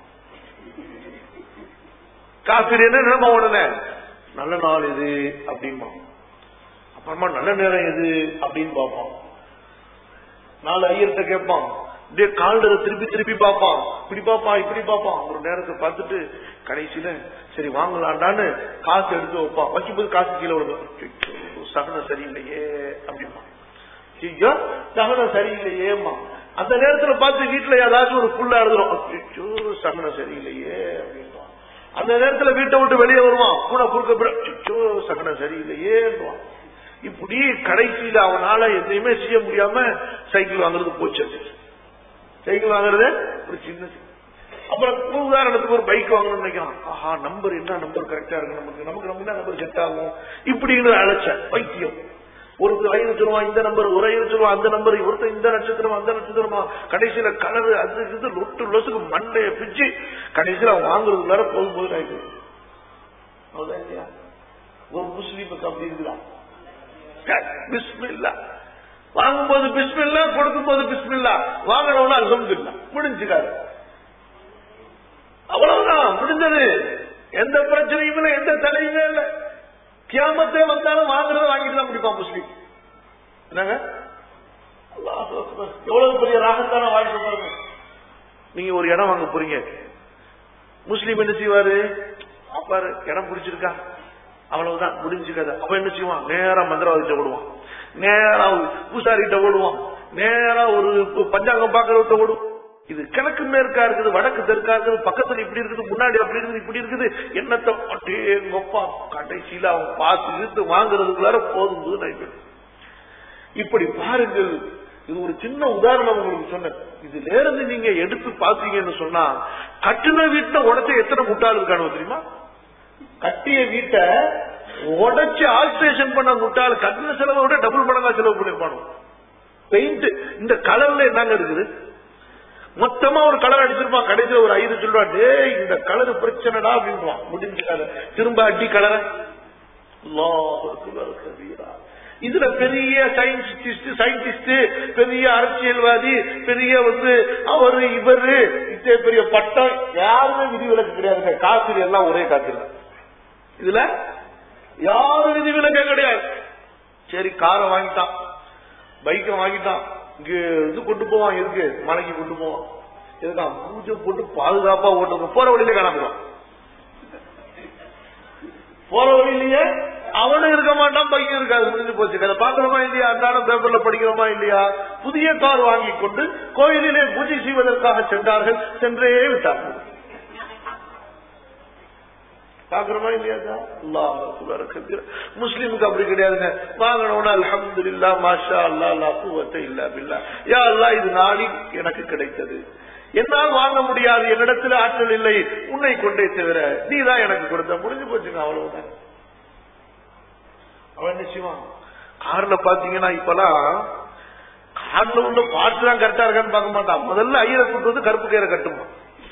காசு என்ன நினைப்பா, உடனே நல்ல நாள் இது அப்படின்பா. அப்புறமா நல்ல நேரம் எது அப்படின்னு பார்ப்பான். நாலு ஐயர்கிட்ட கேட்பான், அப்படியே கால்டரை திருப்பி திருப்பி பார்ப்பான், இப்படி பார்ப்பான் இப்படி பார்ப்பான். ஒரு நேரத்தை பார்த்துட்டு கடைசியில சரி வாங்கலாண்டான்னு காசு எடுத்து வைப்பான். வைக்கும்போது காசு கீழே விடுவான். சகனம் சரியில்லையே அப்படிமா, சகனம் சரியில்லையேமா. அந்த நேரத்துல பார்த்து வீட்டுல ஏதாச்சும் ஒரு புள்ள அழுதுரும், சகனம் சரியில்லையே அப்படின்வான். அந்த நேரத்துல வீட்டை விட்டு வெளியே வருவான், கூட குறுக்க சகனம் சரியில்லையேன்னுவான். இப்படி கடைசியில அவனால எதையுமே செய்ய முடியாம சைக்கிள் வாங்குறது போச்சு. சைக்கிள் வாங்குறது ஒரு சின்ன, அப்புறம் உதாரணத்துக்கு ஒரு பைக் வாங்கணும்னு நினைக்கிறான். ஆஹா, நம்பர் என்ன நம்பர் கரெக்டா இருக்கு நமக்கு, நமக்கு நம்ம என்ன நம்பர் செட் ஆகும் இப்படின்னு அழைச்ச பைத்தியம். ஒருத்தர் ஐந்து சொல்லுவான் இந்த நம்பர், ஒரு ஐந்து சொல்லுவான் அந்த நம்பர், ஒருத்தர் இந்த நட்சத்திரமா அந்த நட்சத்திரமா, கடைசியில கலரு அது இது லொட்டு லொசுக்கு மண்டைய பிச்சு கடைசியில அவன் வாங்குறதுக்குள்ளார போதும் போது ஆயிடுது. அவ்வளவுதான் இல்லையா? ஒரு முஸ்லீமுக்கு அப்படி இருக்குதான். பிஸ்மில்லா வாங்கும்போது பிஸ்மில்லா, கொடுக்கும் போது பிஸ்மில்லா, வாங்கினவனா அல்ஹம்துலில்லாஹ், முடிஞ்சுக்காரு. அவ்வளவுதான், முடிஞ்சது. எந்த பிரச்சனையும் இல்லை, எந்த தலையுமே இல்லை. கியாமத்தே வந்தாலும் வாங்குறத வாங்கிட்டு தான் முடிப்பான் முஸ்லீம். என்னங்க எவ்வளவு பெரிய ராகத்தான வாழ்க்கை பாருங்க. நீங்க ஒரு இடம் வாங்க போறீங்க, முஸ்லீம் என்ன செய்வாரு, பாரு இடம் பிடிச்சிருக்கா, அவ்வளவுதான் முடிஞ்சுக்காது. அப்ப என்ன செய்வான், நேரா மந்திரவாதிட்ட ஓடுவான், நேரா பூசாரிட்ட ஓடுவான், நேரா ஒரு பஞ்சாங்கம் பாக்குறவர்கிட்ட ஓடுவான். இது கிழக்கு மேற்கா இருக்குது, வடக்கு தெற்கா இருக்குது, பக்கத்துல இப்படி இருக்குது, முன்னாடி அப்படி இருக்குது, இப்படி இருக்குது, என்னத்தை பட்டேங்கப்பா கடைசியில அவன் பார்த்து இழுத்து வாங்குறதுக்குள்ளார போதும் போது நைட்டு. இப்படி பாருங்கள், இது ஒரு சின்ன உதாரணம் உங்களுக்கு சொன்னேன். இதுல இருந்து நீங்க எடுத்து பாத்தீங்கன்னு சொன்னா, கட்டின வீட்டை உடச்ச எத்தனை முட்டாள் இருக்கானு தெரியுமா? கட்டிய வீட்டை உடச்சு ஆல்ட்ரேஷன் பண்ண முட்டாள் கட்டின செலவை விட டபுள் மடங்கா செலவு பண்ணிருப்பானோ. பெயிண்ட் இந்த கலர்ல என்னங்க இருக்குது, மொத்தமா ஒரு கலர் அடிச்சிருப்பான், கடைசியில் ஒரு ஐந்து சொல்லுவான், டே இந்த கலர் பிரச்சனைடா அப்படின்வான். முடிஞ்சுக்காத திரும்ப அடி கலர. இதுல பெரிய சயின்டிஸ்ட் சயின்டிஸ்ட் பெரிய அரசியல்வாதி பெரிய வந்து அவரு இவரு இதே பெரிய பட்டம் யாருமே விதிவிலக்கு கிடையாது. காசு எல்லாம் ஒரே காசு இல்லை, இதுல யாரும் விதிவிலக்க கிடையாது. சரி காரை வாங்கிட்டான், பைக்கை வாங்கிட்டான், இங்க இது கொண்டு போவான், இருக்கு மலைக்கு கொண்டு போவான், எதுக்கா பூஜை போட்டு பாதுகாப்பா ஓட்டுவான். போற வழியிலே காணாம, போற வழியிலேயே அவனும் இருக்க மாட்டான், பைக் இருக்காது, முடிஞ்சு போச்சு. அதை பாக்குறோமா இல்லையா, அன்றாடம் பேப்பர்ல படிக்கிறோமா இல்லையா? புதிய கார் வாங்கி கொண்டு கோயிலிலே பூஜை செய்வதற்காக சென்றார்கள், சென்றே விட்டார்கள். பாக்குறோமா இல்லையா? முஸ்லிமுக்கு அப்படி கிடையாதுங்க. வாங்கணும்னா அல்ஹம்துலில்லாஹ் மாஷா அல்லாஹ் லா குவத்த இல்லா பில்லாஹ், யா அல்லாஹ் இது நாடி எனக்கு கிடைத்தது, என்னால் வாங்க முடியாது, என்னிடத்துல ஆற்றல் இல்லை, உன்னை கொண்டே தவிர நீ தான் எனக்கு கொடுத்த, முடிஞ்சு போச்சுங்க, அவ்வளவுதான். அவன் என்ன செய்வான்? கார்ல பாத்தீங்கன்னா இப்பெல்லாம் கார்ல உள்ள பாட்டு தான் கரெக்டா இருக்கான்னு பார்க்க மாட்டான். முதல்ல ஐயரை கூட்டு வந்து கருப்பு கயிறை கட்டுமா.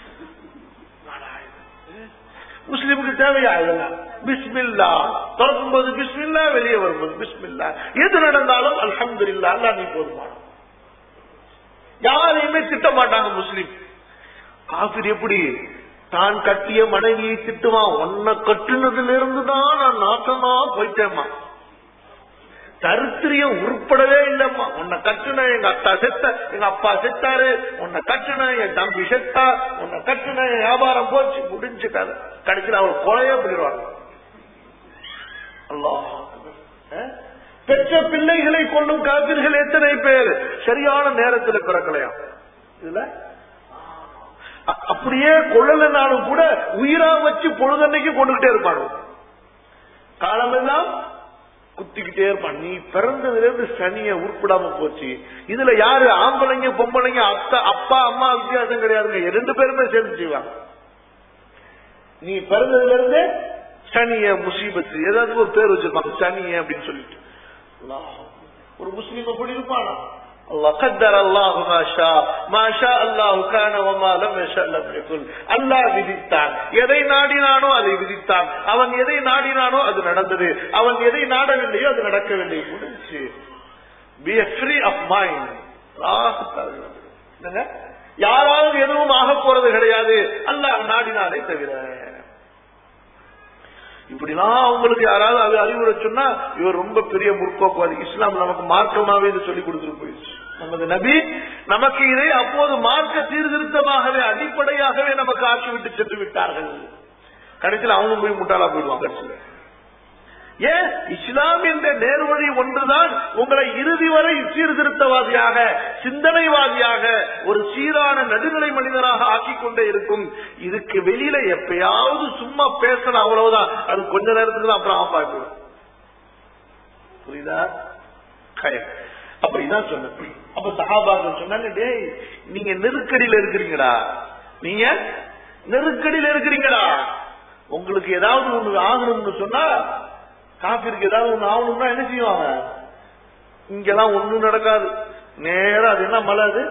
முஸ்லிமுக்கு தேவையா இதெல்லாம்? பிஸ்மில்லா திறக்கும் போது பிஸ்மில்லா, வெளியே வரும்போது பிஸ்மில்லா, எது நடந்தாலும் அல்ஹம்துலில்லாஹ் அல்லாஹ் நீ போதுமான. யாரையுமே திட்ட மாட்டாங்க முஸ்லிம். காஃபிர் எப்படி தான் கட்டிய மனைவியை திட்டுவான், உன்னை கட்டுனதுல இருந்துதான் நான் நாட்டமா போயிட்டேம்மா, தரித்திரியம் உருப்படவே இல்லம்மா, உன்னை கட்டுன எங்க அத்தா செத்த, எங்க அப்பா செத்தாரு, உன்னை கட்டுன என் தம்பி செத்தா, உன்னை கட்டுன என் வியாபாரம் போச்சு, முடிஞ்சு கதை. கடைசியில் அவள் கொலையே பண்ணிடுவாங்க. அல்லாஹ் பெற்ற பிள்ளைகளை கொண்டும் காப்பீர்கள் எத்தனை பேர் சரியான நேரத்தில் பிறக்கலையா? இதுல அப்படியே கொள்ளலனாலும் கூட உயிரா வச்சு பொழுதன்னைக்கு கொண்டுகிட்டே இருப்பாங்க, காலமெல்லாம் குத்திக்கிட்டே இருப்பான். நீ பிறந்ததுல இருந்து சனிய உருப்பிடாம போச்சு. இதுல யாரு ஆம்பளைங்க பொம்பளைங்க அத்தா அப்பா அம்மா வித்தியாசம் கிடையாதுங்க, ரெண்டு பேருமே சேர்ந்து செய்வாங்க. நீ பிறந்ததுல இருந்து சனிய முசீபத்து ஏதாவது ஒரு பேர் வச்சிருப்பாங்க சனிய அப்படின்னு சொல்லிட்டு. ஒரு முஸ்லீம் அப்படி இருப்பானா? அல்லாஹ் கத்தர் அல்லாஹு மாஷா மாஷா அல்லாஹு கான வமா லம் யஷா லம் யகுன். அல்லாஹ் விதித்தான், எதை நாடினானோ அதை விதித்தான், அவன் எதை நாடினானோ அது நடந்தது, அவன் எதை நாடவில்லையோ அது நடக்கவில்லை, முடிஞ்சு. Be free of mind. யாராவது எதுவும் ஆக போறது கிடையாது, அல்லாஹ் நாடினாலே தவிர. இப்படிலாம் அவங்களுக்கு யாராவது அது அறிவுரை சொன்னா இவர் ரொம்ப பெரிய முற்போக்குவாதி, இஸ்லாம் நமக்கு மார்க்கமாவே இதை சொல்லி கொடுத்துட்டு போயிடுச்சு. நமது நபி நமக்கு இதை அப்போது மார்க்க சீர்திருத்தமாகவே அடிப்படையாகவே நமக்கு ஆக்கி விட்டு சென்று விட்டார்கள். கடைசியில் அவங்க போய் முட்டாளா போயிடுவாங்க. கடைசியில் ஏன் இஸ்லாம் என்ற நேர்வழி ஒன்றுதான் உங்களை இறுதி வரை சீர்திருத்தவாதியாக சிந்தனைவாதியாக ஒரு சீரான நடுநிலை மனிதராக ஆக்கிக் கொண்டே இருக்கும். இதுக்கு வெளியில எப்பயாவது சும்மா பேசணும், அவ்வளவுதான், அது கொஞ்ச நேரத்துக்கு தான், அப்புறம் ஆஃப் ஆகிடும். புரியுதா? அப்ப இதான் சொன்ன. அப்ப சஹாபாக்கள் சொன்னாங்க, டேய் நீங்க நெருக்கடியில இருக்கிறீங்கடா, நீங்க நெருக்கடியில இருக்கிறீங்கடா, உங்களுக்கு ஏதாவது ஒண்ணு ஆகணும்னு சொன்னா, காபிருக்கு ஏதாவது ஒண்ணு ஆகணும்னா என்ன செய்வாங்க? இங்கெல்லாம் ஒண்ணும் நடக்காது, நேரம் அது என்ன மலை, அது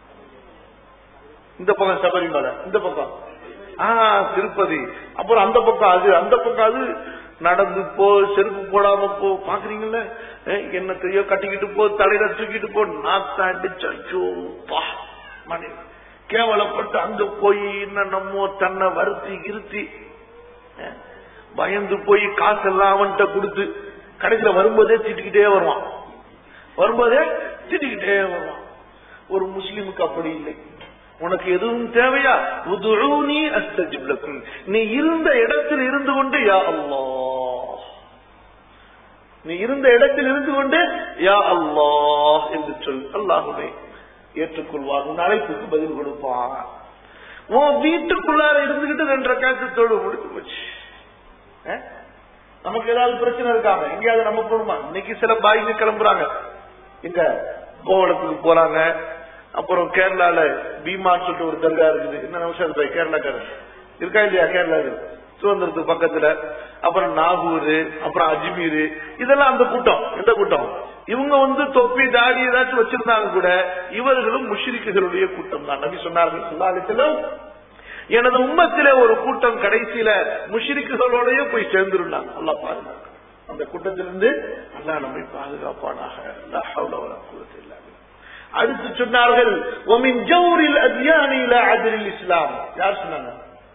இந்த பக்கம் சபரிமலை, இந்த பக்கம் ஆஹ் திருப்பதி, அப்புறம் அந்த பக்கம் அது, அந்த பக்கம் அது, நடந்து போ, செருப்பு போடாம போ, பாக்குறீங்கல்ல, என்ன தெரிய கட்டிக்கிட்டு போ, தலையில தூக்கிட்டு போ, நாத்தாண்டிச்சோ மணி கேவலப்பட்டு அங்க போய் என்னமோ தன்னை வருத்தி இருத்தி பயந்து போய் காசெல்லாம் அவன்கிட்ட கொடுத்து கடைசியில வரும்போதே திட்டிக்கிட்டே வருவான், வரும்போதே திட்டிக்கிட்டே வருவான். ஒரு முஸ்லிமுக்கு அப்படி இல்லை. உனக்கு எதுவும் தேவையா? உதுஊனி அஸ்தஜிப் லக்கும். நீ இருந்த இடத்தில் இருந்து கொண்டு யா அல்லாஹ், நீ இருந்த இடத்தில் இருந்து கொண்டு யா அல்லாஹ் என்று சொல், அல்லாஹ்வை ஏற்றுக்கொள்வார், உன் அழைப்புக்கு பதில் கொடுப்பான். உன் வீட்டுக்குள்ளார இருந்துகிட்டு ரெண்டு ரக்காத்து முடிச்சு போச்சு. நமக்கு ஏதாவது பிரச்சனை இருக்காங்க, எங்கேயாவது நம்ம போகணுமா? இன்னைக்கு சில பாய்க்கு கிளம்புறாங்க, எங்க கோவளத்துக்கு போறாங்க, அப்புறம் கேரளால பீமான்னு சொல்லிட்டு ஒரு தர்கா இருக்குது, என்ன நிமிஷம் பாய் கேரளாக்காரர் இருக்கா இல்லையா? கேரளா சுதந்திரத்துக்கு பக்கத்துல, அப்புறம் நாகூர், அப்புறம் அஜ்மீர், இதெல்லாம் அந்த கூட்டம். எந்த கூட்டம்? இவங்க வந்து தொப்பி தாடி ஏதாச்சும் வச்சிருந்தாங்க கூட, இவர்களும் முஷ்ரிக்குகளுடைய கூட்டம் தான். நபி சொன்னார்கள் ஸல்லல்லாஹு அலைஹி வஸல்லம், எனது உம்மத்திலே ஒரு கூட்டம் கடைசியில முஷ்ரிக்குகளோடய போய் சேர்ந்துருந்தாங்க. அல்லாஹ் பாதுகாக்க, அந்த கூட்டத்திலிருந்து அல்லாஹ் நம்மை பாதுகாப்பானாக. லா ஹவ்ல வலா குவத்த இல்லா பில்லாஹ். அடுத்து சொன்னார்கள், ومن جور الاديان الى عدل الاسلام. யார் சொன்னாங்க?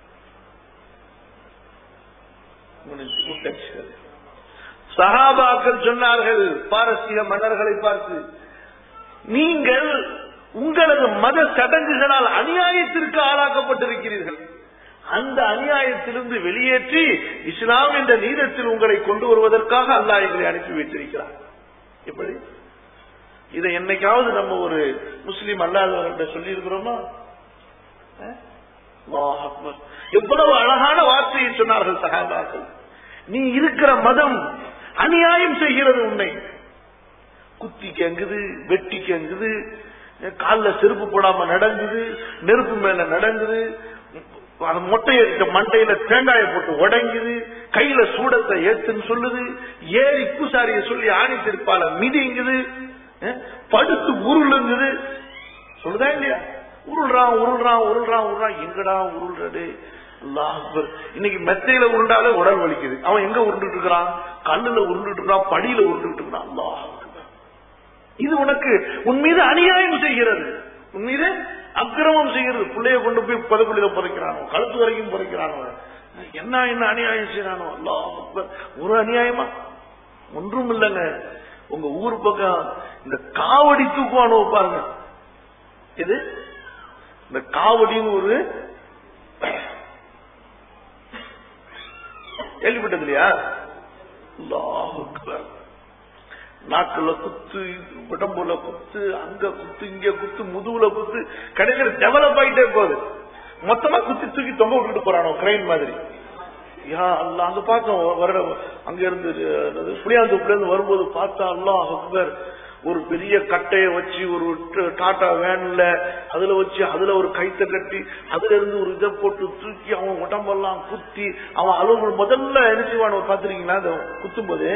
சஹாபாக்கள் சொன்னார்கள் பாரசீக மன்னர்களை பார்த்து, நீங்கள் உங்களது மத சடங்குகளால் அநியாயத்திற்கு ஆளாக்கப்பட்டிருக்கிறீர்கள், அந்த அநியாயத்திலிருந்து வெளியேற்றி இஸ்லாம் என்ற நீதத்தில் உங்களை கொண்டு வருவதற்காக அல்லாஹ் எங்களை அனுப்பி வைத்திருக்கிறார். எப்படி? இதை என்னைக்காவது நம்ம ஒரு முஸ்லீம் அல்லாதவர்கிட்ட சொல்லி இருக்கிறோமா? எவ்வளவு அழகான வார்த்தையை சொன்னார்கள் சஹாபாக்கள். நீ இருக்கிற மதம் அநியாயம் செய்கிறது, உன்னை குத்தி கேங்குது, வெட்டி கேங்குது, காலில் செருப்பு போடாம நடங்குது, நெருப்பு மேல நடங்குது, மொட்டைய மண்டையில தேங்காயை போட்டு உடங்குது, கையில சூடத்தை ஏத்துன்னு சொல்லுது, ஏறி பூசாரிய சொல்லி ஆணி திருப்பால மிதிங்குது, படுத்து உருளுங்குது. சொல்லுதா இல்லையா? உருள்றான் உருள்றான் உருள்றான் உருள்றான். எங்கடா உருள்றது? அல்லாஹ் அக்பர். இன்னைக்கு மெத்தையில உருண்டாலே உடல் வலிக்குது. அவன் எங்க உருண்டுட்டு இருக்கிறான்? கல்லுல உருண்டுட்டு இருக்கான், படியில உருண்டுட்டு இருக்கான். அல்லாஹ் அக்பர். இது உனக்கு உன் மீது அநியாயம் செய்கிறது, உன் மீது அக்கிரமம் செய்கிறது. பிள்ளைய கொண்டு போய் பதக்குள்ளில புதைக்கிறானோ, கழுத்து வரைக்கும் புதைக்கிறானோ, என்ன என்ன அநியாயம் செய்யறானோ. அல்லாஹ் அக்பர். ஒரு அநியாயமா? ஒன்றும் இல்லைங்க. உங்க ஊர் பக்கம் இந்த காவடி தூக்குவானோ பாருங்க. இது இந்த காவடின்னு ஒரு கேள்விப்பட்டது இல்லையா? அல்லாஹ் அக்பர். நாக்குல குத்து, உடம்புல குத்து, அங்க குத்து, இங்க குத்து, முதுகுல குத்து, கடைசியில டெவலப் ஆயிட்டே போகுது. மொத்தமா குத்தி தூக்கி தொங்க விட்டுட்டு போறானோ கிரைன் மாதிரி. யா அல்லாஹ். அங்க பார்த்தோம் வர, அங்க இருந்து புளியாந்தோப்புல இருந்து வரும்போது பார்த்தா அல்லாஹ் அக்பர், ஒரு பெரிய கட்டைய வச்சு ஒரு டாடா வேன்ல அதுல வச்சு அதுல ஒரு கைத்தை கட்டி அதுல இருந்து ஒரு இதை போட்டு தூக்கி அவன் உடம்பெல்லாம் குத்தி அவன் அளவு முதல்ல நினைச்சுவான பாத்துருக்கீங்களா? அதை குத்தும் போது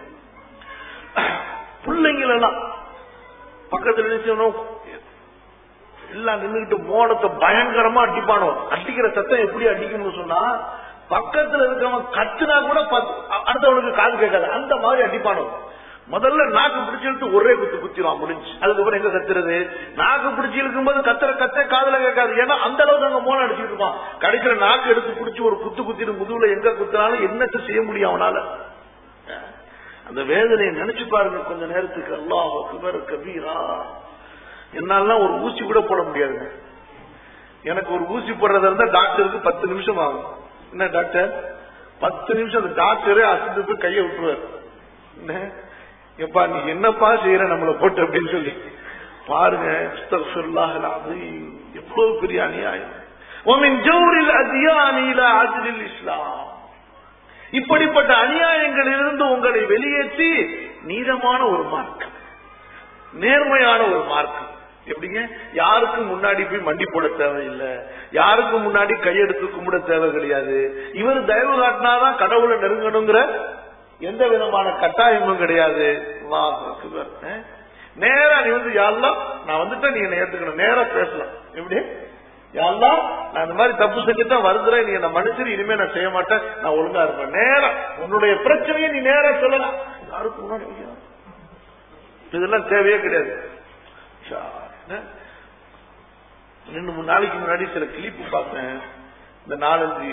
பிள்ளைங்களெல்லாம் பக்கத்துல நினைச்சவனும் எல்லாம் நின்றுகிட்டு மோடத்தை பயங்கரமா அடிப்பானோ. அடிக்கிற சத்தம் எப்படி அடிக்கணும்னு சொன்னா, பக்கத்துல இருக்கவன் கத்துனா கூட அடுத்தவனுக்கு காது கேட்காது, அந்த மாதிரி அடிப்பானோ. முதல்ல நாக்கு பிடிச்சிட்டு ஒரே குத்து குத்திடுவான், முடிஞ்சு. அதுக்கப்புறம் எங்க கத்துறது? நாக்கு பிடிச்சி இருக்கும் போது கத்துற கத்த காதுல கேட்காது, ஏன்னா அந்த அளவுக்கு அங்க மோன அடிச்சுட்டு இருப்பான். கிடைக்கிற நாக்கு எடுத்து பிடிச்சி ஒரு குத்து குத்திட்டு முதுகுல எங்க குத்துனாலும் என்னத்த செய்ய முடியும் அவனால? அந்த வேதனையை நினைச்சு பாருங்க கொஞ்ச நேரத்துக்கு. அல்லாஹ் அக்பர் கபீரா. என்னால ஒரு ஊசி கூட போட முடியாதுங்க. எனக்கு ஒரு ஊசி போடுறதா இருந்தா டாக்டருக்கு பத்து நிமிஷம் ஆகும். என்ன டாக்டர்? பத்து நிமிஷம் டாக்டரே அசந்து கையை விட்டுருவாரு. எப்பா நீ என்னப்பா செய்யற நம்மளை போட்டு அப்படின்னு சொல்லி பாருங்க. எவ்வளவு பெரிய அநியாயம். இஸ்லாம் இப்படிப்பட்ட அநியாயங்களிலிருந்து உங்களை வெளியேற்றி நீதமான ஒரு மார்க்கம், நேர்மையான ஒரு மார்க்கம். எப்படிங்க? யாருக்கும் முன்னாடி போய் மண்டி போட தேவையில்லை, யாருக்கும் முன்னாடி கையெடுத்து கும்பிட தேவை கிடையாது. இவர் தயவு காட்டினாதான் கடவுளை நெருங்கணுங்கிற எந்த விதமான கட்டாயமும் கிடையாது. நேரா நீ வந்து யாரெல்லாம் நான் வந்துட்டேன், நீ என்ன ஏத்துக்கணும், நேரா பேசலாம். எப்படி? யாரெல்லாம் நான் இந்த மாதிரி தப்பு செஞ்சுதான் வருதுறேன், நீ என்ன மனுஷன், இனிமே நான் செய்ய மாட்டேன், நான் ஒழுங்கா இருப்பேன். நேரா உன்னுடைய பிரச்சனையை நீ நேரா சொல்லலாம். யாருக்கு முன்னாடி இதெல்லாம் தேவையே கிடையாது. ரெண்டு மூணு நாளைக்கு முன்னாடி சில கிளிப்பு பார்த்தேன். இந்த நாலஞ்சு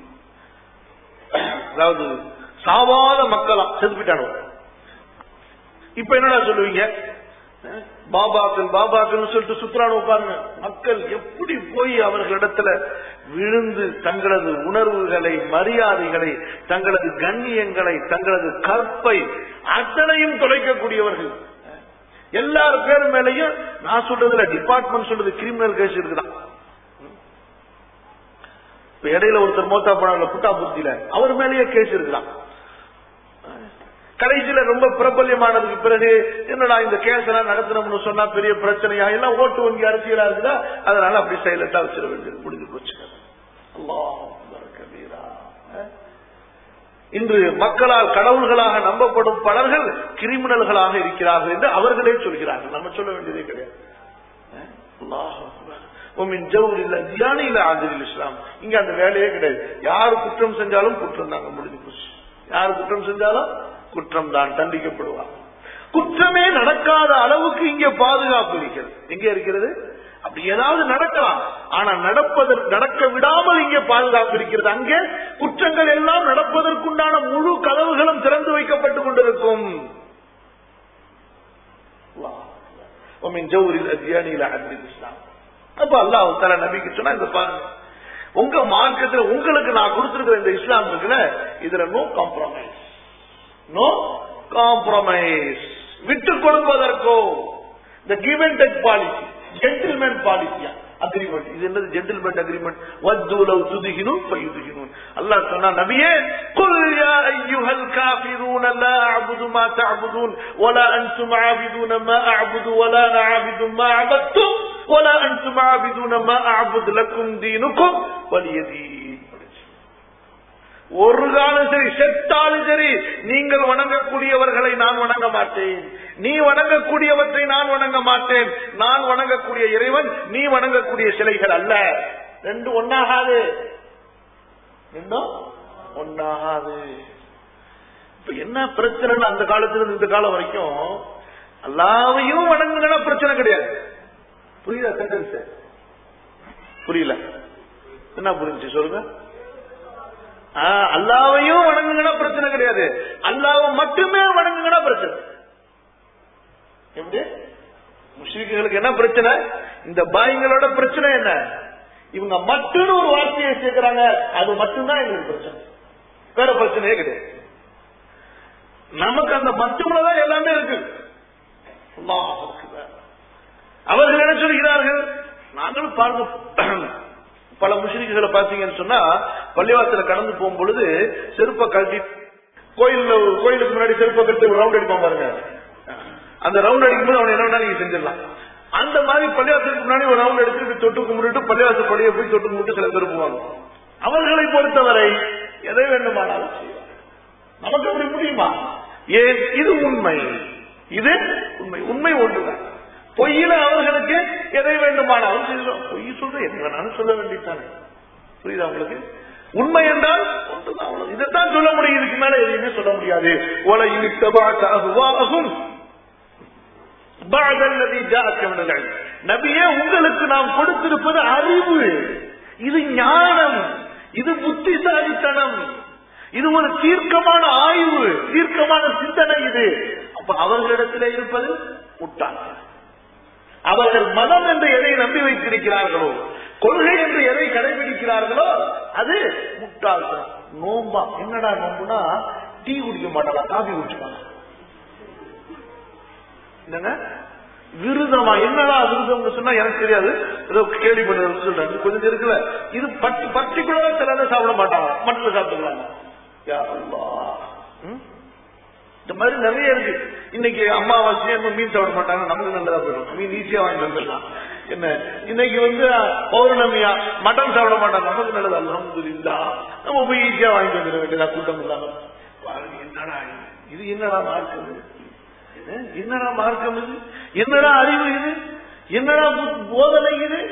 அதாவது சாவாத மக்களாம் செத்து போயிட்டானு. இப்ப என்னடா சொல்லுவீங்க? பாபாக்கள் பாபாக்கள் சொல்லிட்டு சுற்றுலான்னு பாருங்க. மக்கள் எப்படி போய் அவர்களிடத்துல விழுந்து தங்களது உணர்வுகளை, மரியாதைகளை, தங்களது கண்ணியங்களை, தங்களது கற்பை அத்தனையும் தொலைக்கக்கூடியவர்கள். எல்லாரு பேரும் மேலையும் நான் சொல்றதுல டிபார்ட்மெண்ட் சொல்றது கிரிமினல் கேஸ் இருக்குதான். இப்ப இடையில ஒருத்தர் மோத்தா போனாங்க புட்டாபுத்தியில, அவர் மேலேயே கேஸ் இருக்குதான். கடைசியில ரொம்ப பிரபல்யமானதுக்கு பிறகு என்னடா இந்த கேஸ் எல்லாம் நடத்தணும்னு சொன்னா பெரிய பிரச்சனையா, எல்லாம் ஓட்டு வங்கி அரசியலா இருக்குதா, அதனால அப்படி சைலண்டா வச்சிட வேண்டியது, முடிஞ்சு போச்சு. இன்று மக்களால் கடவுள்களாக நம்பப்படும் பலர்கள் கிரிமினல்களாக இருக்கிறார்கள் என்று அவர்களே சொல்கிறார்கள். நம்ம சொல்ல வேண்டியதே கிடையாது. இஸ்லாம் இங்க அந்த வேலையே கிடையாது. யாரு குற்றம் செஞ்சாலும் குற்றம் தாங்க, முடிஞ்சு போச்சு. யாரு குற்றம் செஞ்சாலும் குற்றம் தான், தண்டிக்கப்படுவார். குற்றமே நடக்காத அளவுக்கு இங்கே பாதுகாப்பு இருக்கிறது. எங்க இருக்கிறது? அப்படி ஏதாவது நடக்கலாம், ஆனா நடப்பதற்கு நடக்க விடாமல் இங்கே பாதுகாப்பு இருக்கிறது. அங்கே குற்றங்கள் எல்லாம் நடப்பதற்குண்டான முழு கதவுகளும் திறந்து வைக்கப்பட்டுக் கொண்டிருக்கும். அப்ப அல்லாஹ் தஆலா நபிக்கு சொன்னா, இந்த பாருங்க, உங்க மார்க்கத்துல உங்களுக்கு நான் கொடுத்திருக்கிற இந்த இஸ்லாம் இருக்குல்ல, இதுல நோ காம்ப்ரமைஸ், நோ காம்ப்ரமைஸ். விட்டுக் கொடுப்பதற்கோ இந்த give and take policy, gentleman பாலிசியா, அக்ரிமெண்ட். இது என்னது? Gentleman agreement. வத்து லவ் துதிஹினு ஃபயுதிஹினு. அல்லாஹ் சொன்னா, நபியே குல் யா அய்யுஹல் காஃபிரூன லா அஅபுது மா தஅபுதூன் வலா அன்தும் ஆபிதுன மா அஅபுது வலா நஅபுது மா அபதும் வலா அன்தும் ஆபிதுன மா அஅபுது லக்கும் தீனுக்கும் வலியதீன். ஒரு காலம் சரி, செத்தாலும் சரி, நீங்கள் வணங்கக்கூடியவர்களை நான் வணங்க மாட்டேன், நீ வணங்கக்கூடியவற்றை நான் வணங்க மாட்டேன். நான் வணங்கக்கூடிய இறைவன் நீ வணங்கக்கூடிய சிலைகள் அல்ல. ரெண்டு ஒன்னாகாது, ரெண்டும் ஒன்னாகாது. இப்ப என்ன பிரச்சனை? அந்த காலத்துல இருந்து இந்த காலம் வரைக்கும் அல்லாஹ்வையும் வணங்குனா பிரச்சனை கிடையாது. புரியுதா சென்டென்ஸ்? புரியல? என்ன புரிஞ்சு சொல்லுங்க. அல்லாஹ்வையும் வணங்குனா பிரச்சனை கிடையாது, அல்லாஹ்வை மட்டுமே வணங்குனா பிரச்சனை. எப்படி? முஸ்லிம்களுக்கு என்ன பிரச்சனை? இந்த பாய்களோட பிரச்சனை என்ன? இவங்க மட்டும் ஒரு வார்த்தையை சேர்க்கிறாங்க, அது மட்டும்தான் எங்களுக்கு பிரச்சனை, வேற பிரச்சனையே கிடையாது. நமக்கு அந்த மட்டும்தான் எல்லாமே இருக்கு. அவர்கள் என்ன சொல்கிறார்கள்? நாங்களும் பார்க்க பல முஸ்லிம்களை பார்த்தீங்கன்னு சொன்னா, பள்ளிவாசல கடந்து போகும் பொழுது செருப்பை கழட்டி, கோயில் கோயிலுக்கு முன்னாடி செருப்பை கழட்டி ஒரு ரவுண்ட் அடிப்பான் பாருங்க. அந்த ரவுண்ட் அடிக்கும் போது அவன் என்ன வேணா நீங்க செஞ்சிடலாம். அந்த மாதிரி பள்ளிவாசலுக்கு முன்னாடி ஒரு ரவுண்ட் அடிச்சு தொட்டு கும்பிட்டு பள்ளிவாசல் படியை போய் தொட்டு கும்பிட்டு சில பேர் போவாங்க. அவர்களை பொறுத்தவரை எதை வேண்டுமானாலும் செய்வாங்க. நமக்கு அப்படி முடியுமா? ஏன்? இது உண்மை, இது உண்மை. உண்மை ஒன்றுதான். பொய்யில அவர்களுக்கு எதை வேண்டுமானாலும் செய்யலாம். பொய் சொல்ற எதை வேணாலும் சொல்ல வேண்டியதானே. புரியுதா உங்களுக்கு? உண்மை என்றால் ஒன்றுதான், இதைத்தான் சொல்ல முடியும், இதுக்கு மேல எதையுமே சொல்ல முடியாது. நபியே, உங்களுக்கு நாம் கொடுத்திருப்பது அறிவு, இது ஞானம், இது புத்திசாலித்தனம், இது ஒரு தீர்க்கமான ஆய்வு, தீர்க்கமான சிந்தனை. இது அப்ப அவர்களிடத்தில் இருப்பது முட்டாள். அவர்கள் மதம் என்று எதை நம்பி வைத்திருக்கிறார்களோ, கொள்கை என்று எதை கடைபிடிக்கிறார்களோ அது முட்டாள்தான். நோம்பா என்னடா நோம்புனா, டீ குடிக்க மாட்டாங்க, காபி குடிச்சுப்பாங்க. என்னங்க விருதமா? என்னடா விருதம் சொன்னா எனக்கு தெரியாது, ஏதோ கேள்விப்பட்டது சொல்றாங்க. கொஞ்சம் இருக்குல்ல, இது பர்டிகுலரா சில சாப்பிட மாட்டாங்க, மட்டில் சாப்பிட்டுக்கலாம். இந்த மாதிரி நிறைய இருக்கு. இன்னைக்கு அம்மாவாசையா மீன் சாப்பிட மாட்டாங்க, நமக்கு நல்லதா போயிடும், மீன் ஈஸியா வாங்கி வந்துடலாம். என்ன இன்னைக்கு வந்து பௌர்ணமியா மட்டன் சாப்பிட மாட்டாங்க, நமக்கு நல்லது, அல்ஹம்துலில்லாஹ் நம்ம போய் ஈஸியா வாங்கி வந்துட வேண்டியதா, கூட்டம் இல்லாம. என்னடா இது? என்னடா மார்க்கம் இது? என்னடா மார்க்கம் இது? என்னடா அறிவு இது? என்னடா போதனை இது?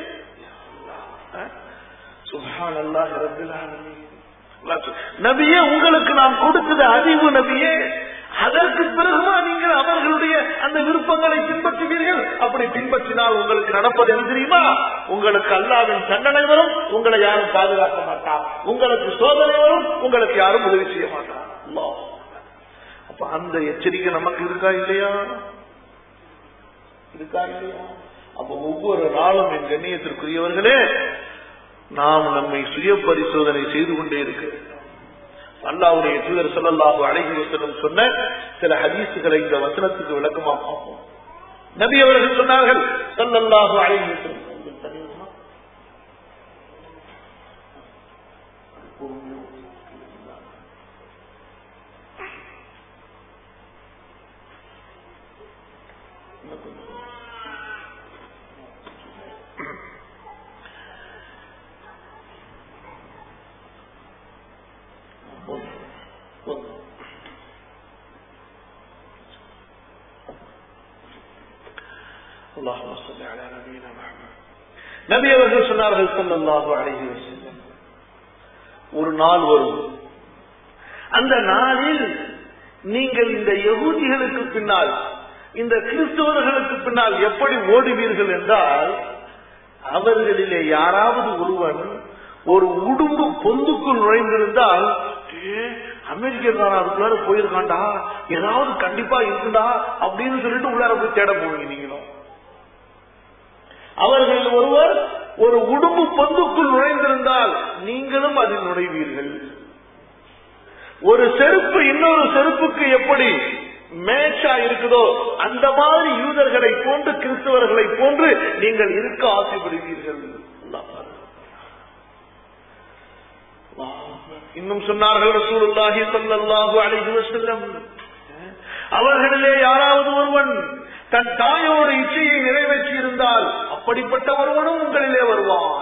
சுப்ஹானல்லாஹ் ரப்பில் ஆலமீன். நபியே, உங்களுக்கு நாம் கொடுத்தது அறிவு நபியே, அதற்கு பிறகுமா நீங்கள் அவர்களுடைய அந்த விருப்பங்களை பின்பற்றுவீர்கள்? அப்படி பின்பற்றினால் உங்களுக்கு நடப்பது என்ன தெரியுமா? உங்களுக்கு அல்லாஹ்வின் தண்டனை வரும், உங்களை யாரும் பாதுகாக்க மாட்டார், உங்களுக்கு சோதனை வரும், உங்களுக்கு யாரும் உதவி செய்ய மாட்டார். அப்ப அந்த எச்சரிக்கை நமக்கு இருக்கா இல்லையா? இருக்கா இல்லையா? அப்ப ஒவ்வொரு நாளும் என் கண்ணியத்திற்குரியவர்களே, நாம் நம்மை சுய பரிசோதனை செய்து கொண்டே இருக்கிறோம். அல்லாஹ்வுடைய தூதர் ஸல்லல்லாஹு அலைஹி வஸல்லம் சொன்ன சில ஹதீஸ்களை இந்த வசனத்துக்கு விளக்கமா பார்ப்போம். நபி அவர்கள் சொன்னார்கள் ஸல்லல்லாஹு அலைஹி வஸல்லம், நபி அவர்கள் சொன்னார்கள் ஸல்லல்லாஹு அலைஹி வஸல்லம், ஒரு நாள் வரும், அந்த நாளில் நீங்கள் இந்த யகூதிகளுக்கு பின்னால், இந்த கிறிஸ்தவர்களுக்கு பின்னால் எப்படி ஓடுவீர்கள் என்றால், அவர்களிலே யாராவது ஒருவன் ஒரு உடும்பு பொந்துக்குள் நுழைந்திருந்தால், அமெரிக்கா அதுக்குள்ளார போயிருக்காண்டா, ஏதாவது கண்டிப்பா இருக்குண்டா அப்படின்னு சொல்லிட்டு உள்ளார போய் தேட போவீங்க நீங்களும். அவர்கள் ஒருவர் ஒரு உடும்பு பொந்துக்குள் நுழைந்திருந்தால் நீங்களும் அதில் நுழைவீர்கள். ஒரு செருப்பு இன்னொரு செருப்புக்கு எப்படி மேட்சா இருக்குதோ அந்த மாதிரி யூதர்களை போன்று கிறிஸ்தவர்களை போன்று நீங்கள் இருக்க ஆசைப்படுவீர்கள். இன்னும் சொன்னார்கள் ரசூலுல்லாஹி ஸல்லல்லாஹு அலைஹி வஸல்லம், அவர்களிலே யாராவது ஒருவன் தன் தாயோட இச்சையை நிறைவேற்றி இருந்தால் அப்படிப்பட்ட ஒருவனும் உங்களிலே வருவான்.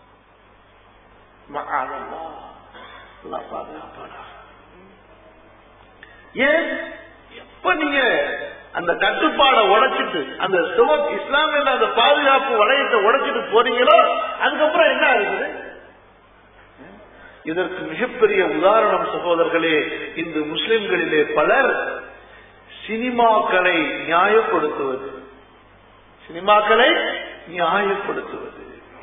ஏன் எப்ப நீங்க அந்த கட்டுப்பாடை உடைச்சிட்டு அந்த இஸ்லாம் என்ற அந்த பாதுகாப்பு வளையத்தை உடைச்சிட்டு போறீங்களோ அதுக்கப்புறம் என்ன ஆகுது? இதற்கு மிகப்பெரிய உதாரணம் சகோதரர்களே, இந்த முஸ்லிம்களிலே பலர் சினிமாக்களை நியாயப்படுத்துவது சினிமாக்களை நியாயப்படுத்துவது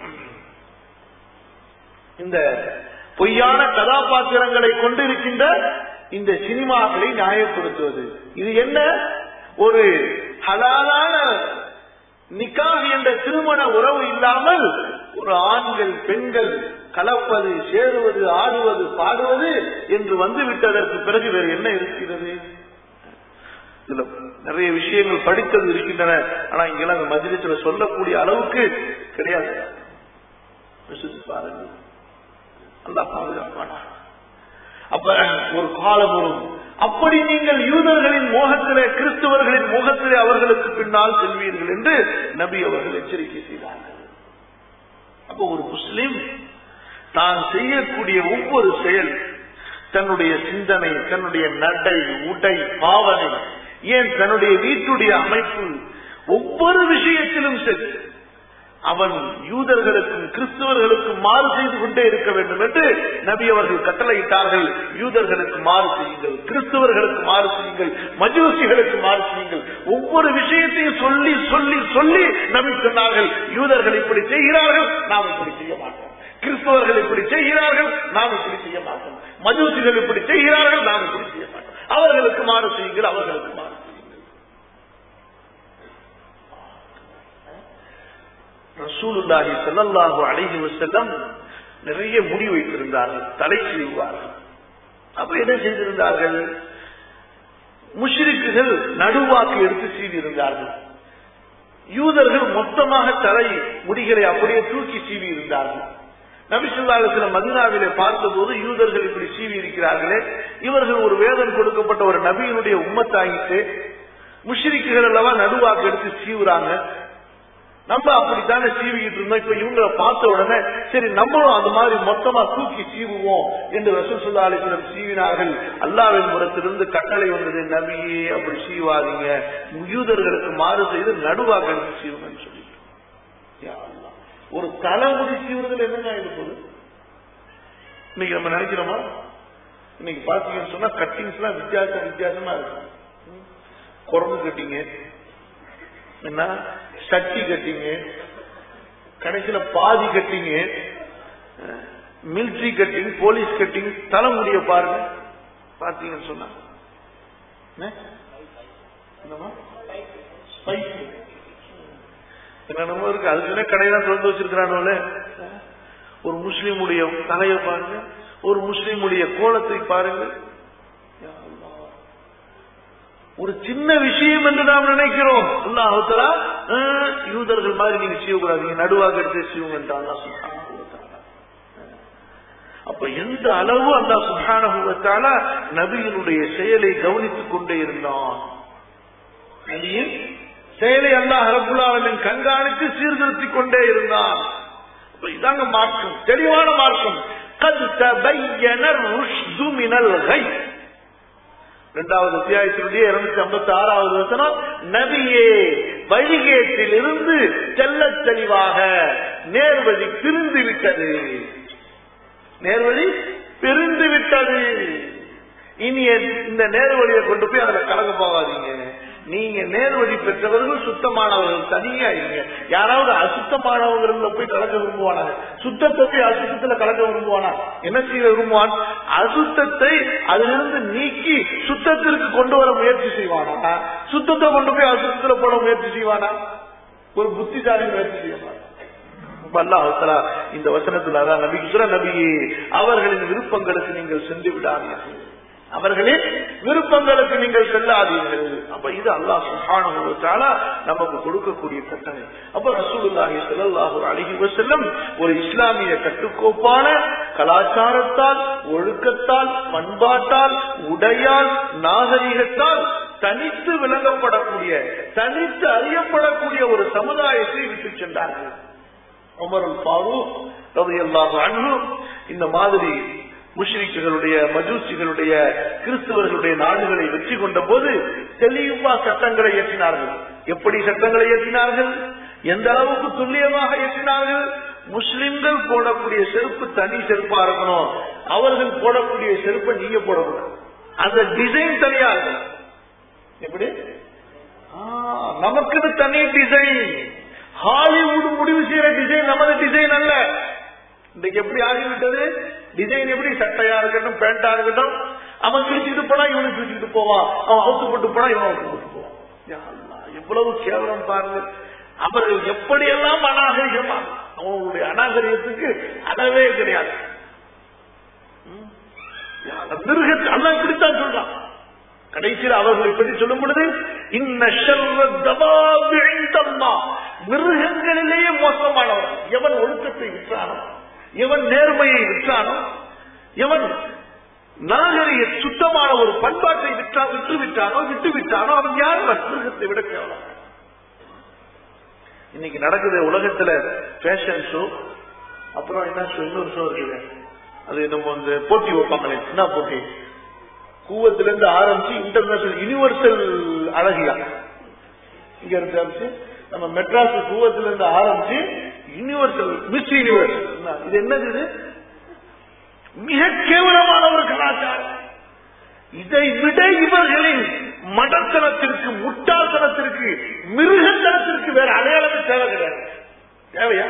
இந்த பொய்யான கதாபாத்திரங்களை கொண்டிருக்கின்ற இந்த சினிமாக்களை நியாயப்படுத்துவது. இது என்ன? ஒரு ஹலாலான நிக்காஹ் என்ற திருமண உறவு இல்லாமல் ஒரு ஆண்கள் பெண்கள் கலப்பது, சேருவது, ஆடுவது, பாடுவது என்று வந்து விட்டதற்கு பிறகு வேறு என்ன இருக்கிறது? இதுல நிறைய விஷயங்கள் படித்தது இருக்கின்றன. ஆனா இங்கெல்லாம் அந்த மஜ்லிஸ்ல சொல்லக்கூடிய அளவுக்கு கிடையாது. பாருங்க, அல்லாஹ் பாதுகாப்பானா. அப்ப ஒரு காலம் வரும், அப்படி நீங்கள் யூதர்களின் மோகத்திலே கிறிஸ்தவர்களின் மோகத்திலே அவர்களுக்கு பின்னால் செல்வீர்கள் என்று நபி அவர்கள் எச்சரிக்கை செய்தார்கள். அப்போ ஒரு முஸ்லிம் தான் செய்யக்கூடிய ஒவ்வொரு செயல், தன்னுடைய சிந்தனை, தன்னுடைய நடை, உடை, பாவனை, ஏன் தன்னுடைய வீட்டுடைய அமைப்பு, ஒவ்வொரு விஷயத்திலும் சரி அவன் யூதர்களுக்கும் கிறிஸ்தவர்களுக்கும் மாறு செய்து கொண்டே இருக்க வேண்டும் என்று நபி அவர்கள் கட்டளையிட்டார்கள். யூதர்களுக்கு மாறு செய்யுங்கள், கிறிஸ்தவர்களுக்கு மாறு செய்யுங்கள், மஜூசிகளுக்கு மாறு செய்யுங்கள். ஒவ்வொரு விஷயத்தையும் சொல்லி சொல்லி சொல்லி நபி சொன்னார்கள், யூதர்கள் இப்படி செய்கிறார்கள், நாம் இப்படி செய்ய மாட்டோம். கிறிஸ்தவர்கள் இப்படி செய்கிறார்கள், நாம் இப்படி செய்ய மாட்டோம். மஜூசிகள் இப்படி செய்கிறார்கள், நாம் இப்படி செய்ய மாட்டோம். அவர்களுக்கு மாறு செய்யுங்கள், அவர்களுக்கு மாறு செய்யுங்கள். ரசூலுல்லாஹி ஸல்லல்லாஹு அலைஹி வஸல்லம் நிறைய முடி வைத்திருந்தார்கள், தலை சீவுவார்கள். அப்ப என்ன செய்திருந்தார்கள்? முஷ்ரிக்குகள் நடுவாக்கு எடுத்து சீவி இருந்தார்கள். யூதர்கள் மொத்தமாக தலை முடிகளை அப்படியே தூக்கி சீவி இருந்தார்கள். நபி ஸல்லல்லாஹு அலைஹி வஸல்லம் மதீனாவிலே பார்த்தபோது யூதர்கள் இப்படி சீவி இருக்கிறார்களே, இவர்கள் ஒரு வேதம் கொடுக்கப்பட்ட ஒரு நபியினுடைய உம்மத்தாகிட்டு முஷ்ரிக்குகள் அல்லவா நடுவாக்கு எடுத்து சீவுறாங்க, நம்ம அப்படித்தானே சீவிக்கிட்டு இருந்தோம். இப்ப இவங்களை பார்த்த உடனே சரி நம்மளும் அந்த மாதிரி மொத்தமா தூக்கி சீவுவோம் என்று ரசூல் ஸல்லல்லாஹு அலைஹி வஸல்லம் சீவினார்கள். அல்லாஹ்வின் புறத்திலிருந்து கட்டளை வந்தது, நபியே அப்படி சீவாதீங்க, யூதர்களுக்கு மாறு செய்து நடுவாக எடுத்து சீவுங்கன்னு சொல்லி. ஒரு தலைமுடி சீவுறதுல என்னங்க இருப்பது? இன்னைக்கு நம்ம நினைக்கிறோமா? இன்னைக்கு பாத்தீங்கன்னு சொன்னா கட்டிங்ஸ் எல்லாம் வித்தியாசம் வித்தியாசமா இருக்கு. குரங்கு கட்டிங்க, என்ன சட்டி கட்டிங்க, கடைசியில பாதி கட்டிங்க, மிலிட்டரி கட்டிங், போலீஸ் கட்டிங், தலைமுடிய பாருங்க. பாத்தீங்கன்னு சொன்னா என்னமோ இருக்கு, அதுக்குன்னே கடையெல்லாம் திறந்து வச்சிருக்கிறானோல. ஒரு முஸ்லீமுடைய தலையை பாருங்க, ஒரு முஸ்லீமுடைய கோலத்தை பாருங்க. ஒரு சின்ன விஷயம் என்று நாம் நினைக்கிறோம். அல்லாஹ் தஆலா யூதர்கள் மாதிரி நீங்க செய்யக்கூடாது, நடுவாக எடுத்து செய்யுங்கன்றான். அப்ப எந்த அளவு அல்லாஹ் சுப்ஹானஹு வ தஆலா நபியினுடைய செயலை கவனித்துக் கொண்டே இருந்தான். நபியின் செயலை அல்லாஹ் ரப்பல் ஆலமீன் கண்காணித்து சீர்திருத்திக் கொண்டே இருந்தான். அப்ப இதாங்க மார்க்கம், தெளிவான மார்க்கம். கத் தபையன ருஷ்து மினல் கை. இரண்டாவது அத்தியாயத்தினுடைய இருநூத்தி ஐம்பத்தி ஆறாவது வசனம், நபியே வழிகேட்டில் இருந்து செல்ல தெளிவாக நேர்வழி பிரிந்து விட்டது, நேர்வழி பிரிந்து விட்டது. இனி இந்த நேர்வழியை கொண்டு போய் அதுல கலங்க போகாதீங்க. நீங்க நேர்வழி பெற்றவர்கள் சுத்தமானவர்கள், தனியா இருங்க. யாராவது அசுத்தமானவங்க போய் கலக்க விரும்புவானா? சுத்தத்தை போய் அசுத்தத்துல கலக்க விரும்புவானா? என்ன செய்ய விரும்புவான்? அசுத்தத்தை அதிலிருந்து நீக்கி சுத்தத்திற்கு கொண்டு வர முயற்சி செய்வானா? சுத்தத்தை கொண்டு போய் அசுத்தத்துல போட முயற்சி செய்வானா? ஒரு புத்திசாலி முயற்சி செய்வானா? அல்லாஹ் தஆலா இந்த வசனத்தில் அதான் நபிக்கு சொல்ற, நபியே அவர்களின் விருப்பங்களுக்கு நீங்கள் சென்று விடாதீர்கள். அவர்களின் விருப்பங்களுக்கு நீங்கள் செல்லாதீர்கள். அப்ப இது அல்லாஹ் சுப்ஹானஹு வ தஆலா நமக்கு கொடுக்கக்கூடிய கட்டளை. அப்ப ரசூலுல்லாஹி ஸல்லல்லாஹு அலைஹி வஸல்லம் ஒரு இஸ்லாமிய கட்டுக்கோப்பான கலாச்சாரத்தால், ஒழுக்கத்தால், பண்பாட்டால், உடையால், நாகரிகத்தால் தனித்து விளங்கப்படக்கூடிய, தனித்து அறியப்படக்கூடிய ஒரு சமுதாயத்தை விட்டு சென்றார்கள். உமருல் ஃபாரூக் ரலியல்லாஹு அன்ஹு இந்த மாதிரி முஷ்ரிக்குகளுடைய, மஜூசிகளுடைய, கிறிஸ்தவர்களுடைய நாடுகளை வெற்றி கொண்ட போது தெளிவா சட்டங்களை இயற்றினார்கள். எப்படி சட்டங்களை இயற்றினார்கள்? எந்த அளவுக்கு துல்லியமாக இயற்றினார்கள்? முஸ்லிம்கள் போடக்கூடிய செருப்பு தனி செருப்பா இருக்கணும், அவர்கள் போடக்கூடிய செருப்பை நீங்க போடக்கூடாது. அந்த டிசைன் தனியா இருக்கும். எப்படி? நமக்கு தனி டிசைன். ஹாலிவுட் முடிவு செய்யற டிசைன் நமது டிசைன் அல்ல. இன்னைக்கு எப்படி ஆகிவிட்டது? டிசைன் எப்படி? சட்டையா இருக்கட்டும், பேண்டா இருக்கட்டும், அவன் கிழிச்சுட்டு போனா இவனுக்கு கிழிச்சுட்டு போவான், அவன் அவுத்து போட்டு போனா இவன் அவுத்து போட்டு போவான். எவ்வளவு கேவலம் பாருங்க. அவர்கள் எப்படியெல்லாம் அநாகரிகமா, அவங்களுடைய அநாகரிகத்துக்கு அளவே கிடையாது. மிருகத்தை எல்லாம் இப்படித்தான் சொல்றான். கடைசியில் அவர்களை பற்றி சொல்லும் பொழுது மிருகங்களிலேயே மோசமானவர் எவன் ஒழுக்கத்தை விற்றானோ, எவன் நேர்மையை விற்றானோ, எவன் நாகரிக சுத்தமான ஒரு பண்பாட்டை விற்றா விட்டு விட்டானோ விட்டு விட்டானோ அவன் யார்? மிருகத்தை விட கேவலம். இன்னைக்கு நடக்குது உலகத்துல ஃபேஷன் ஷோ, அப்புறம் என்ன ஷோ, இன்னொரு ஷோ இருக்குது, அது நம்ம வந்து போட்டி வைப்பாங்களே, என்ன போட்டி? கூவத்தில இருந்து ஆரம்பிச்சு இன்டர்நேஷனல் யூனிவர்சல் அழகியா இங்க இருந்து நம்ம மெட்ராஸ் கூவத்தில இருந்து ஆரம்பிச்சு யூனிவர்சல் மிஸ் யூனிவர்ஸ். இது என்னது? இது மிக கேவலமான ஒரு கலாச்சாரம். இதை விட இவர்களின் மடத்தனத்திற்கு, முட்டாள்தனத்திற்கு, மிருகத்தனத்திற்கு வேற அடையாளமே தேவை கிடையாது. தேவையா?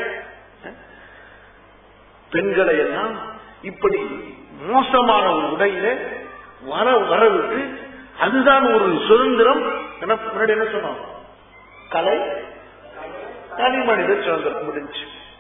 பெண்களை எல்லாம் இப்படி மோசமான ஒரு உடையில வர வரவிட்டு அதுதான் ஒரு சுதந்திரம். முன்னாடி என்ன சொன்னோம்? கலை, தனி மனித சுதந்திரம் முடிஞ்சு.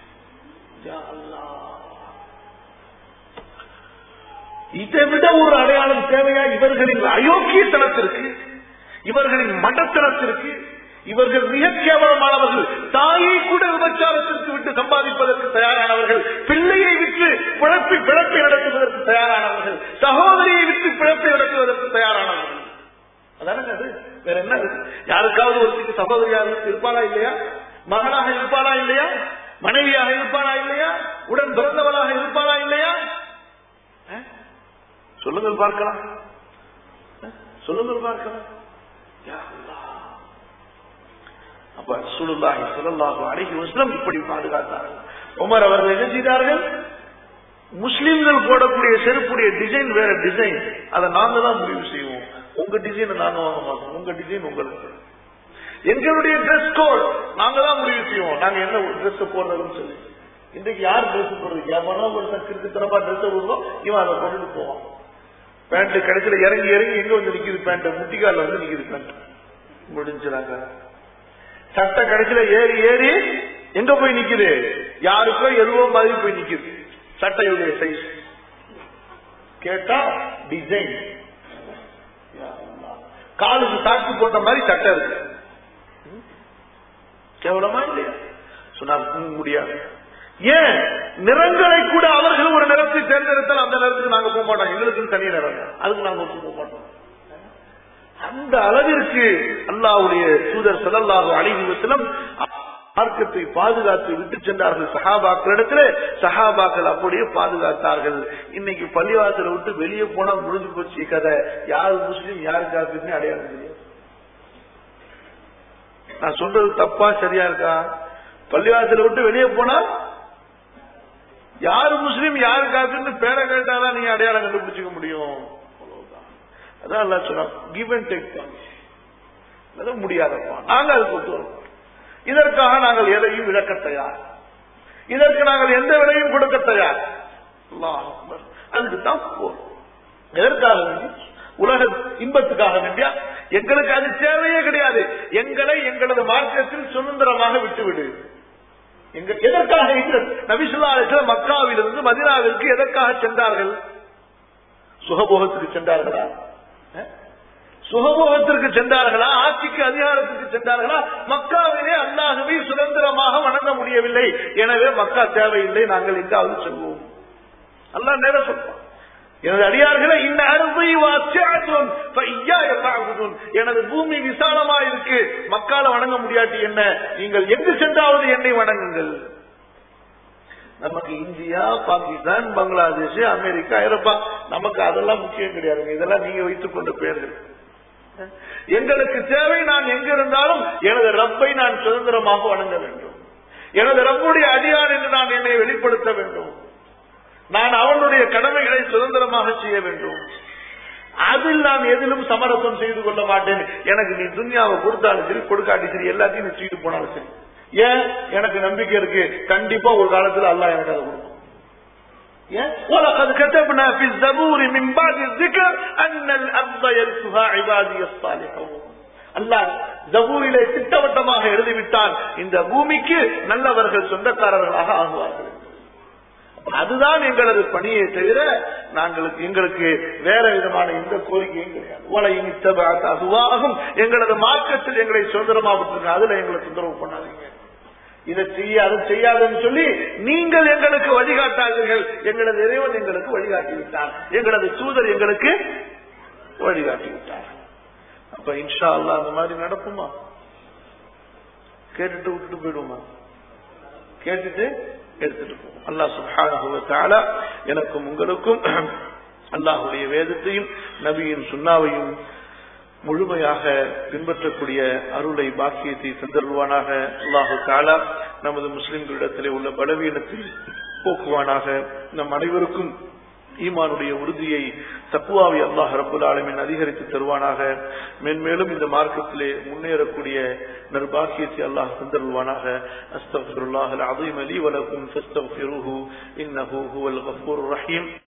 இதை விட ஒரு அடையாளம் தேவையா? இவர்களின் அயோக்கியத்தனத்திற்கு, இவர்களின் மடத்தனத்திற்கு, இவர்கள் மிக கேவலமானவர்கள். தாயை கூட விபச்சாரத்திற்கு விட்டு சம்பாதிப்பதற்கு தயாரானவர்கள், பிள்ளையை விட்டு பிழப்பி பிழப்பை நடத்துவதற்கு தயாரானவர்கள், சகோதரியை விட்டு பிழப்பை நடத்துவதற்கு தயாரானவர்கள். அதானங்க அது. வேற என்ன? யாருக்காவது ஒருத்தருக்கு சகோதரியாக இருப்பாளா இல்லையா? மகனாக இருப்பாளா இல்லையா? மனைவியாக இருப்பாளா இல்லையா? உடன் பிறந்தவளாக இருப்பாளா இல்லையா? சொல்லுங்கள் பார்க்கலாம், சொல்லுங்கள் பார்க்கலாம். அப்ப ரசூலுல்லாஹி ஸல்லல்லாஹு அலைஹி வஸல்லம் இப்படி பாதுகாத்தார்கள். உமர் அவர்கள் என்ன செய்தார்கள்? முஸ்லிம்கள் போடக்கூடிய செருப்புடைய டிசைன் வேற டிசைன், அதை நாங்க தான் முடிவு செய்வோம். உங்க டிசைன் நாங்க வாங்க மாட்டோம், உங்க டிசைன் உங்களுக்கு. எங்களுடைய டிரெஸ் கோட் நாங்க தான் முடிவு செய்வோம், நாங்க என்ன டிரெஸ் போடுறதுன்னு சொல்லி. இன்றைக்கு யார் டிரெஸ் போடுறது? எவனோ ஒரு சர்க்கு திறப்பா டிரெஸ் போடுறோம், இவன் அதை போட்டுட்டு போவான். பேண்ட் கடைசியில இறங்கி இறங்கி எங்க வந்து நிக்குது? பேண்ட் முட்டிக்கால வந்து நிக்குது. பேண்ட் முடிஞ்சுறாங்க. சட்டை கடைசியில ஏறி ஏறி எங்க போய் நிக்குது? யாருக்கோ எதுவோ மாதிரி போய் நிக்குது. சட்டையுடைய சைஸ் கேட்டா டிசைன், காலுக்கு தாக்கு போட்ட மாதிரி சட்டை இருக்கு. கேவலமா இல்லையா? சொன்னா முடியாது. ஏன்? நிறங்களை கூட அவர்கள் ஒரு நிறத்தை தேர்ந்தெடுத்தால் அந்த நிறத்துக்கு நாங்க போக மாட்டோம், எங்களுக்கு தனி நிறம், அதுக்கு நாங்க ஒத்து போக மாட்டோம். அந்த அளவிற்கு அல்லாஹ்வுடைய தூதர் ஸல்லல்லாஹு அலைஹி வஸல்லம் மார்க்கத்தை பாதுகாத்து விட்டு சென்றார்கள் சஹாபாக்களிடத்துல. சஹாபாக்கள் அப்படியே பாதுகாத்தார்கள். இன்னைக்கு பள்ளிவாசலை விட்டு வெளியே போனா முடிஞ்சு போச்சு கதை. யாரு முஸ்லீம் யாரு காஃபிர்னு அடையாளம் தெரியாது. நான் சொல்றது தப்பா சரியா இருக்கா? பள்ளிவாசலை விட்டு வெளியே போனா யாரு முஸ்லீம் யாரு காஃபிர்னு பேரை கேட்டாதான் நீங்க அடையாளம் கண்டுபிடிச்சுக்க முடியும். அதான் அல்லாஹ் சொன்னான், கிவ் அண்ட் டேக் தான் முடியாதப்பா. நாங்க அதுக்கு ஒத்து வரோம். இதற்காக நாங்கள் எதையும் இழக்க தயார், இதற்கு நாங்கள் எந்த விலையும் கொடுக்க தயார். அல்லாஹ் அக்பர். அதுக்கு தான் போறோம். எதற்காக வேண்டி? உலக இன்பத்துக்காக வேண்டியா? எங்களுக்கு அது தேவையே கிடையாது. எங்களை எங்களது மார்க்கத்தில் சுதந்திரமாக விட்டுவிடு. எதற்காக நபி ஸல்லல்லாஹு அலைஹி வஸல்லம் மக்காவிலிருந்து மதீனாவிற்கு எதற்காக சென்றார்கள்? சுகபோகத்துக்கு சென்றார்களா? சுகபோகத்திற்கு சென்றார்களா? ஆட்சிக்கு அதிகாரத்துக்கு சென்றார்களா? மக்காவிலே அல்லாஹ்வை சுதந்திரமாக வணங்க முடியவில்லை, எனவே மக்கா தேவையில்லை, நாங்கள் எங்காவது செல்வோம். அல்லாஹ் நேர சொல்றான், எனது அடியார்களே, இந்த அருமை வாசியத்துன் ஃபைய்யா யஃபஅபுதுன், எனது பூமி விசாலமா இருக்கு, மக்கால வணங்க முடியாட்டி என்ன, நீங்கள் எங்கு சென்றாவது என்னை வணங்குங்கள். நமக்கு India, Pakistan, Bangladesh, America, Europe, நமக்கு அதெல்லாம் முக்கியம் கிடையாது. இதெல்லாம் நீங்க வைத்துக் கொண்ட பெயர்கள். எங்களுக்கு தேவை, நான் எங்க இருந்தாலும் எனது ரப்பை நான் சுதந்திரமாக வணங்க வேண்டும், எனது ரப்புடைய அடியார் என்று நான் என்னை வெளிப்படுத்த வேண்டும், நான் அவனுடைய கடமைகளை சுதந்திரமாக செய்ய வேண்டும். அதில் நான் எதிலும் சமரசம் செய்து கொள்ள மாட்டேன். எனக்கு நீ துன்யாவை கொடுத்தாலும் சரி, கொடுக்காட்டி சரி, எல்லாத்தையும் நீ தூக்கிட்டு போனாலும் சரி. ஏன்? எனக்கு நம்பிக்கை இருக்கு, கண்டிப்பா ஒரு காலத்தில் அல்லாஹ் எனக்கு அதை கொடுக்கும். وَلَقَدْ كَتَبْنَا فِي الزَّبُورِ مِنْ بَعْدِ الذِّكْرِ أَنَّ الْأَرْضَ يَرِثُهَا عِبَادِيَ الصَّالِحُونَ. அல்லாஹ் ஜபூரிலே திட்டவட்டமாக எழுதிவிட்டான், இந்த பூமிக்கு நல்லவர்கள் சொந்தக்காரர்களாக ஆகுவார்கள். அதுதான் எங்களது பணியை தவிர நாங்கள் எங்களுக்கு வேற விதமான எந்த கோரிக்கையும் கிடையாது. அதுவாகும் எங்களது மார்க்கத்தில் எங்களை சுதந்திரமாக விட்டுருங்க, அதுல எங்களை தொந்தரவு பண்ணாதீங்க, இதை செய்ய அதை செய்யாதுன்னு சொல்லி நீங்கள் எங்களுக்கு வழிகாட்டாதீர்கள். எங்களது இறைவன் எங்களுக்கு வழிகாட்டி விட்டார், எங்களது தூதர் எங்களுக்கு வழிகாட்டி விட்டார். அப்ப இன்ஷா அல்லாஹ் அந்த மாதிரி நடக்குமா? கேட்டுட்டு விட்டுட்டு போயிடுமா? கேட்டுட்டு எடுத்துட்டு போவோம். அல்லாஹ் சுப்ஹானஹு வ தஆலா எனக்கும் உங்களுக்கும் அல்லாஹ்வுடைய வேதத்தையும் நபியின் சுன்னாவையும் முழுமையாக பின்பற்றக்கூடிய அருளை பாக்கியத்தை தந்தருவானாக. அல்லாஹு தஆலா நமது முஸ்லிம்களிடத்திலே உள்ள பலவீனத்தை போக்குவானாக. நம் அனைவருக்கும் ஈமானுடைய உறுதியை, தக்வாவை அல்லாஹ் ரப்பல் ஆலமீன் அதிகரித்து தருவானாக. மேன்மேலும் இந்த மார்க்கத்திலே முன்னேறக்கூடிய நற்பாக்கியத்தை அல்லாஹ் தந்தருவானாக. அஸ்தக்ஃபிருல்லாஹல் அஸீம் லீ வ லக்கும் ஃபஸ்தக்ஃபிருஹு இன்னஹு ஹுவல் கஃபூருர் ரஹீம்.